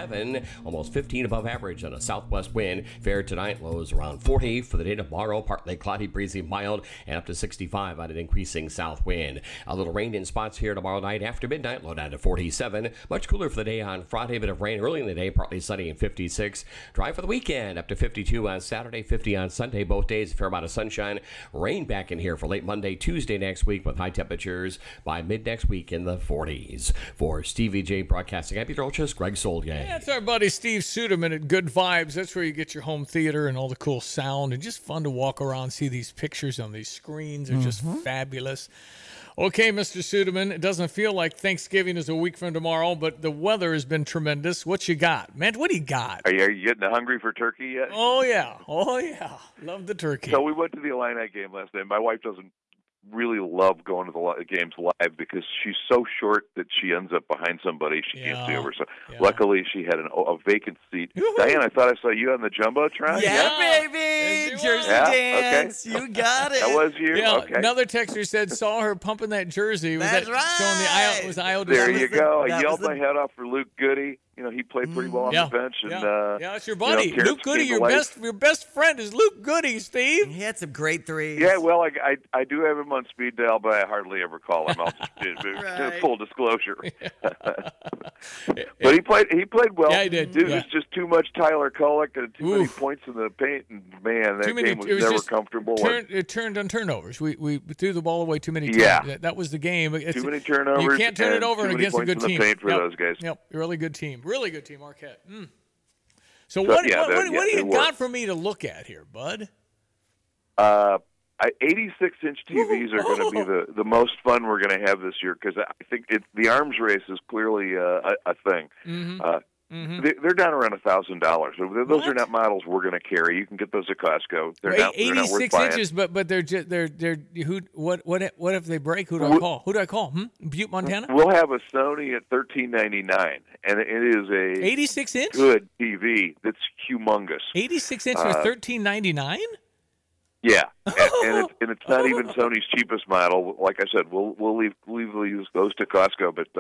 47, almost 15 above average on a southwest wind. Fair tonight, lows around 40. For the day tomorrow, partly cloudy, breezy, mild, and up to 65 on an increasing south wind. A little rain in spots here tomorrow night after midnight, low down to 47. Much cooler for the day on Friday, bit of rain early in the day, partly sunny and 56. Dry for the weekend, up to 52 on Saturday, 50 on Sunday, both days, a fair amount of sunshine. Rain back in here for late Monday, Tuesday next week with high temperatures by mid next week in the 40s. For Stevie J Broadcasting, I'm Peter Olchus, Greg Soldier. Yeah, that's our buddy Steve Suderman at Good Vibes. That's where you get your home theater and all the cool sound and just fun to walk around, see these pictures on these screens. They're just fabulous. Okay, Mr. Suderman, it doesn't feel like Thanksgiving is a week from tomorrow, but the weather has been tremendous. What you got? Man, what do you got? Are you getting hungry for turkey yet? Oh, yeah. Love the turkey. So we went to the Illini game last night. My wife doesn't really love going to the games live because she's so short that she ends up behind somebody. She can't see over. So luckily she had a vacant seat. Diane, I thought I saw you on the Jumbotron. Yeah, baby. Jersey dance. Okay. You got it. That was you? Yeah, okay. Another texter said, saw her pumping that jersey. Was That's that right. showing the aisle? Was aisle There you go. I that yelled was my head off for Luke Goody. You know, he played pretty well on the bench. And, yeah, it's your buddy. Terrence Luke Goody, came to your best friend is Luke Goody, Steve. He had some great threes. Yeah, well, I do have him on speed dial, but I hardly ever call him. I'll just do full disclosure. But he played well. Yeah, he did. It was just too much Tyler Kolek and too many points in the paint, and man, that game was never comfortable. It turned on turnovers. We threw the ball away too many times. Yeah. That was the game. Too many turnovers. You can't turn it over against a good team. Too many points in the paint for those guys. Yep, really good team. Really good team, Marquette. So what do you got for me to look at here, bud? 86-inch TVs are going to be the most fun we're going to have this year because I think the arms race is clearly a thing. They're down around $1,000. Those are not models we're going to carry. You can get those at Costco. They're not 86 inches, but they're what if they break? Who do I call? Who do I call? Butte, Montana. We'll have a Sony at $13.99, and it is a 86 inch good TV that's humongous. 86 inch for $13.99. Yeah, and it's not even Sony's cheapest model. Like I said, we'll leave those to Costco, but.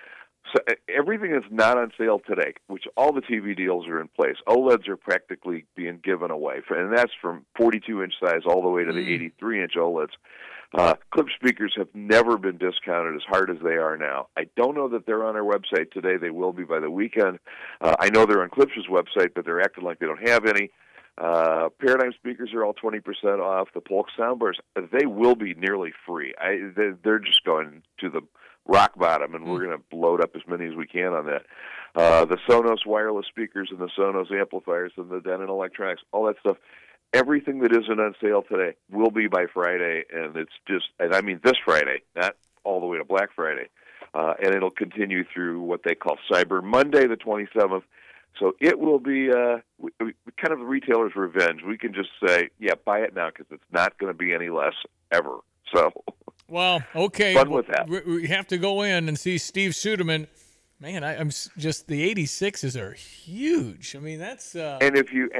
So everything is not on sale today, which all the TV deals are in place. OLEDs are practically being given away, and that's from 42-inch size all the way to the 83-inch OLEDs. Clip speakers have never been discounted as hard as they are now. I don't know that they're on our website today. They will be by the weekend. I know they're on Klipsch's website, but they're acting like they don't have any. Paradigm speakers are all 20% off. The Polk soundbars, they will be nearly free. They're just going to the rock bottom, and we're going to load up as many as we can on that. The Sonos wireless speakers and the Sonos amplifiers and the Denon electronics, all that stuff, everything that isn't on sale today will be by Friday, and I mean this Friday, not all the way to Black Friday. And it'll continue through what they call Cyber Monday, the 27th. So it will be kind of the retailer's revenge. We can just say, yeah, buy it now because it's not going to be any less ever. So, well, okay, fun with that. We have to go in and see Steve Suderman. Man, I'm just the 86s are huge. I mean, that's. And if you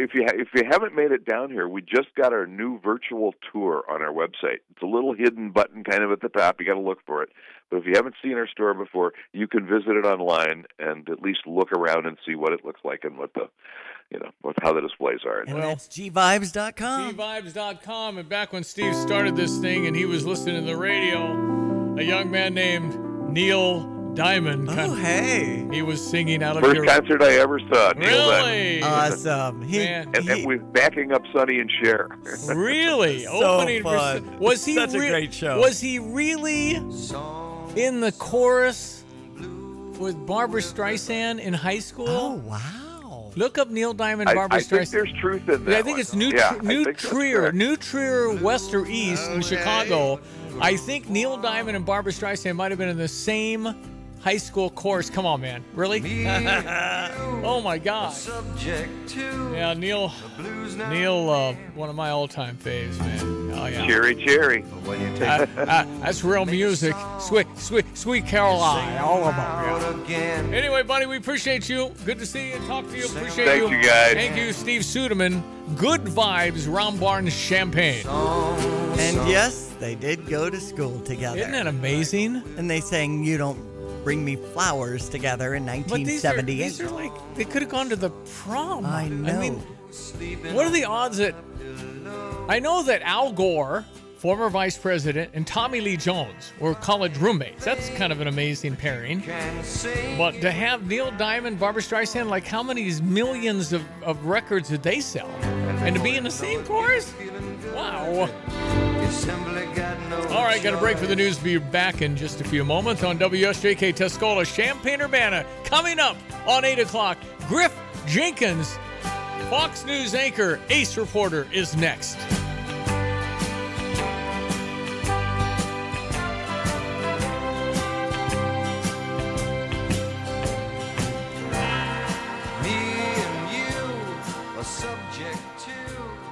haven't made it down here, we just got our new virtual tour on our website. It's a little hidden button kind of at the top. You got to look for it. But if you haven't seen our store before, you can visit it online and at least look around and see what it looks like and how the displays are. And that's gvibes.com. Gvibes.com. And back when Steve started this thing and he was listening to the radio, a young man named Neil Diamond. Hey. He was singing out of First concert I ever saw. Really? Awesome. And with backing up Sonny and Cher. Really? So fun. Was he such a great show? Was he really in the chorus with Barbra Streisand in high school? Oh, wow. Look up Neil Diamond, Barbra Streisand. I think there's truth in that. Yeah, I think it's New Trier, West or East in Chicago. I think Neil Diamond and Barbra Streisand might have been in the same high school course. Come on, man. Really? Oh, my God. Yeah, Neil, one of my all-time faves, man. Oh, yeah. Cherry. That's real music. Sweet Caroline. All about it. Anyway, buddy, we appreciate you. Good to see you and talk to you. Appreciate Thank you, guys. Thank you, Steve Suderman. Good Vibes, Round Barnes Champaign. And yes, they did go to school together. Isn't that amazing? And they sang You Don't Bring Me Flowers together in But 1978. these are like, they could have gone to the prom. I know. I mean, what are the odds that, I know that Al Gore, former vice president, and Tommy Lee Jones were college roommates. That's kind of an amazing pairing. But to have Neil Diamond, Barbra Streisand, like how many millions of records did they sell? And to be in the same chorus? Wow. All right, got a break for the news. Be back in just a few moments on WSJK Tuscola. Champaign-Urbana coming up on 8 o'clock. Griff Jenkins, Fox News anchor, ace reporter, is next.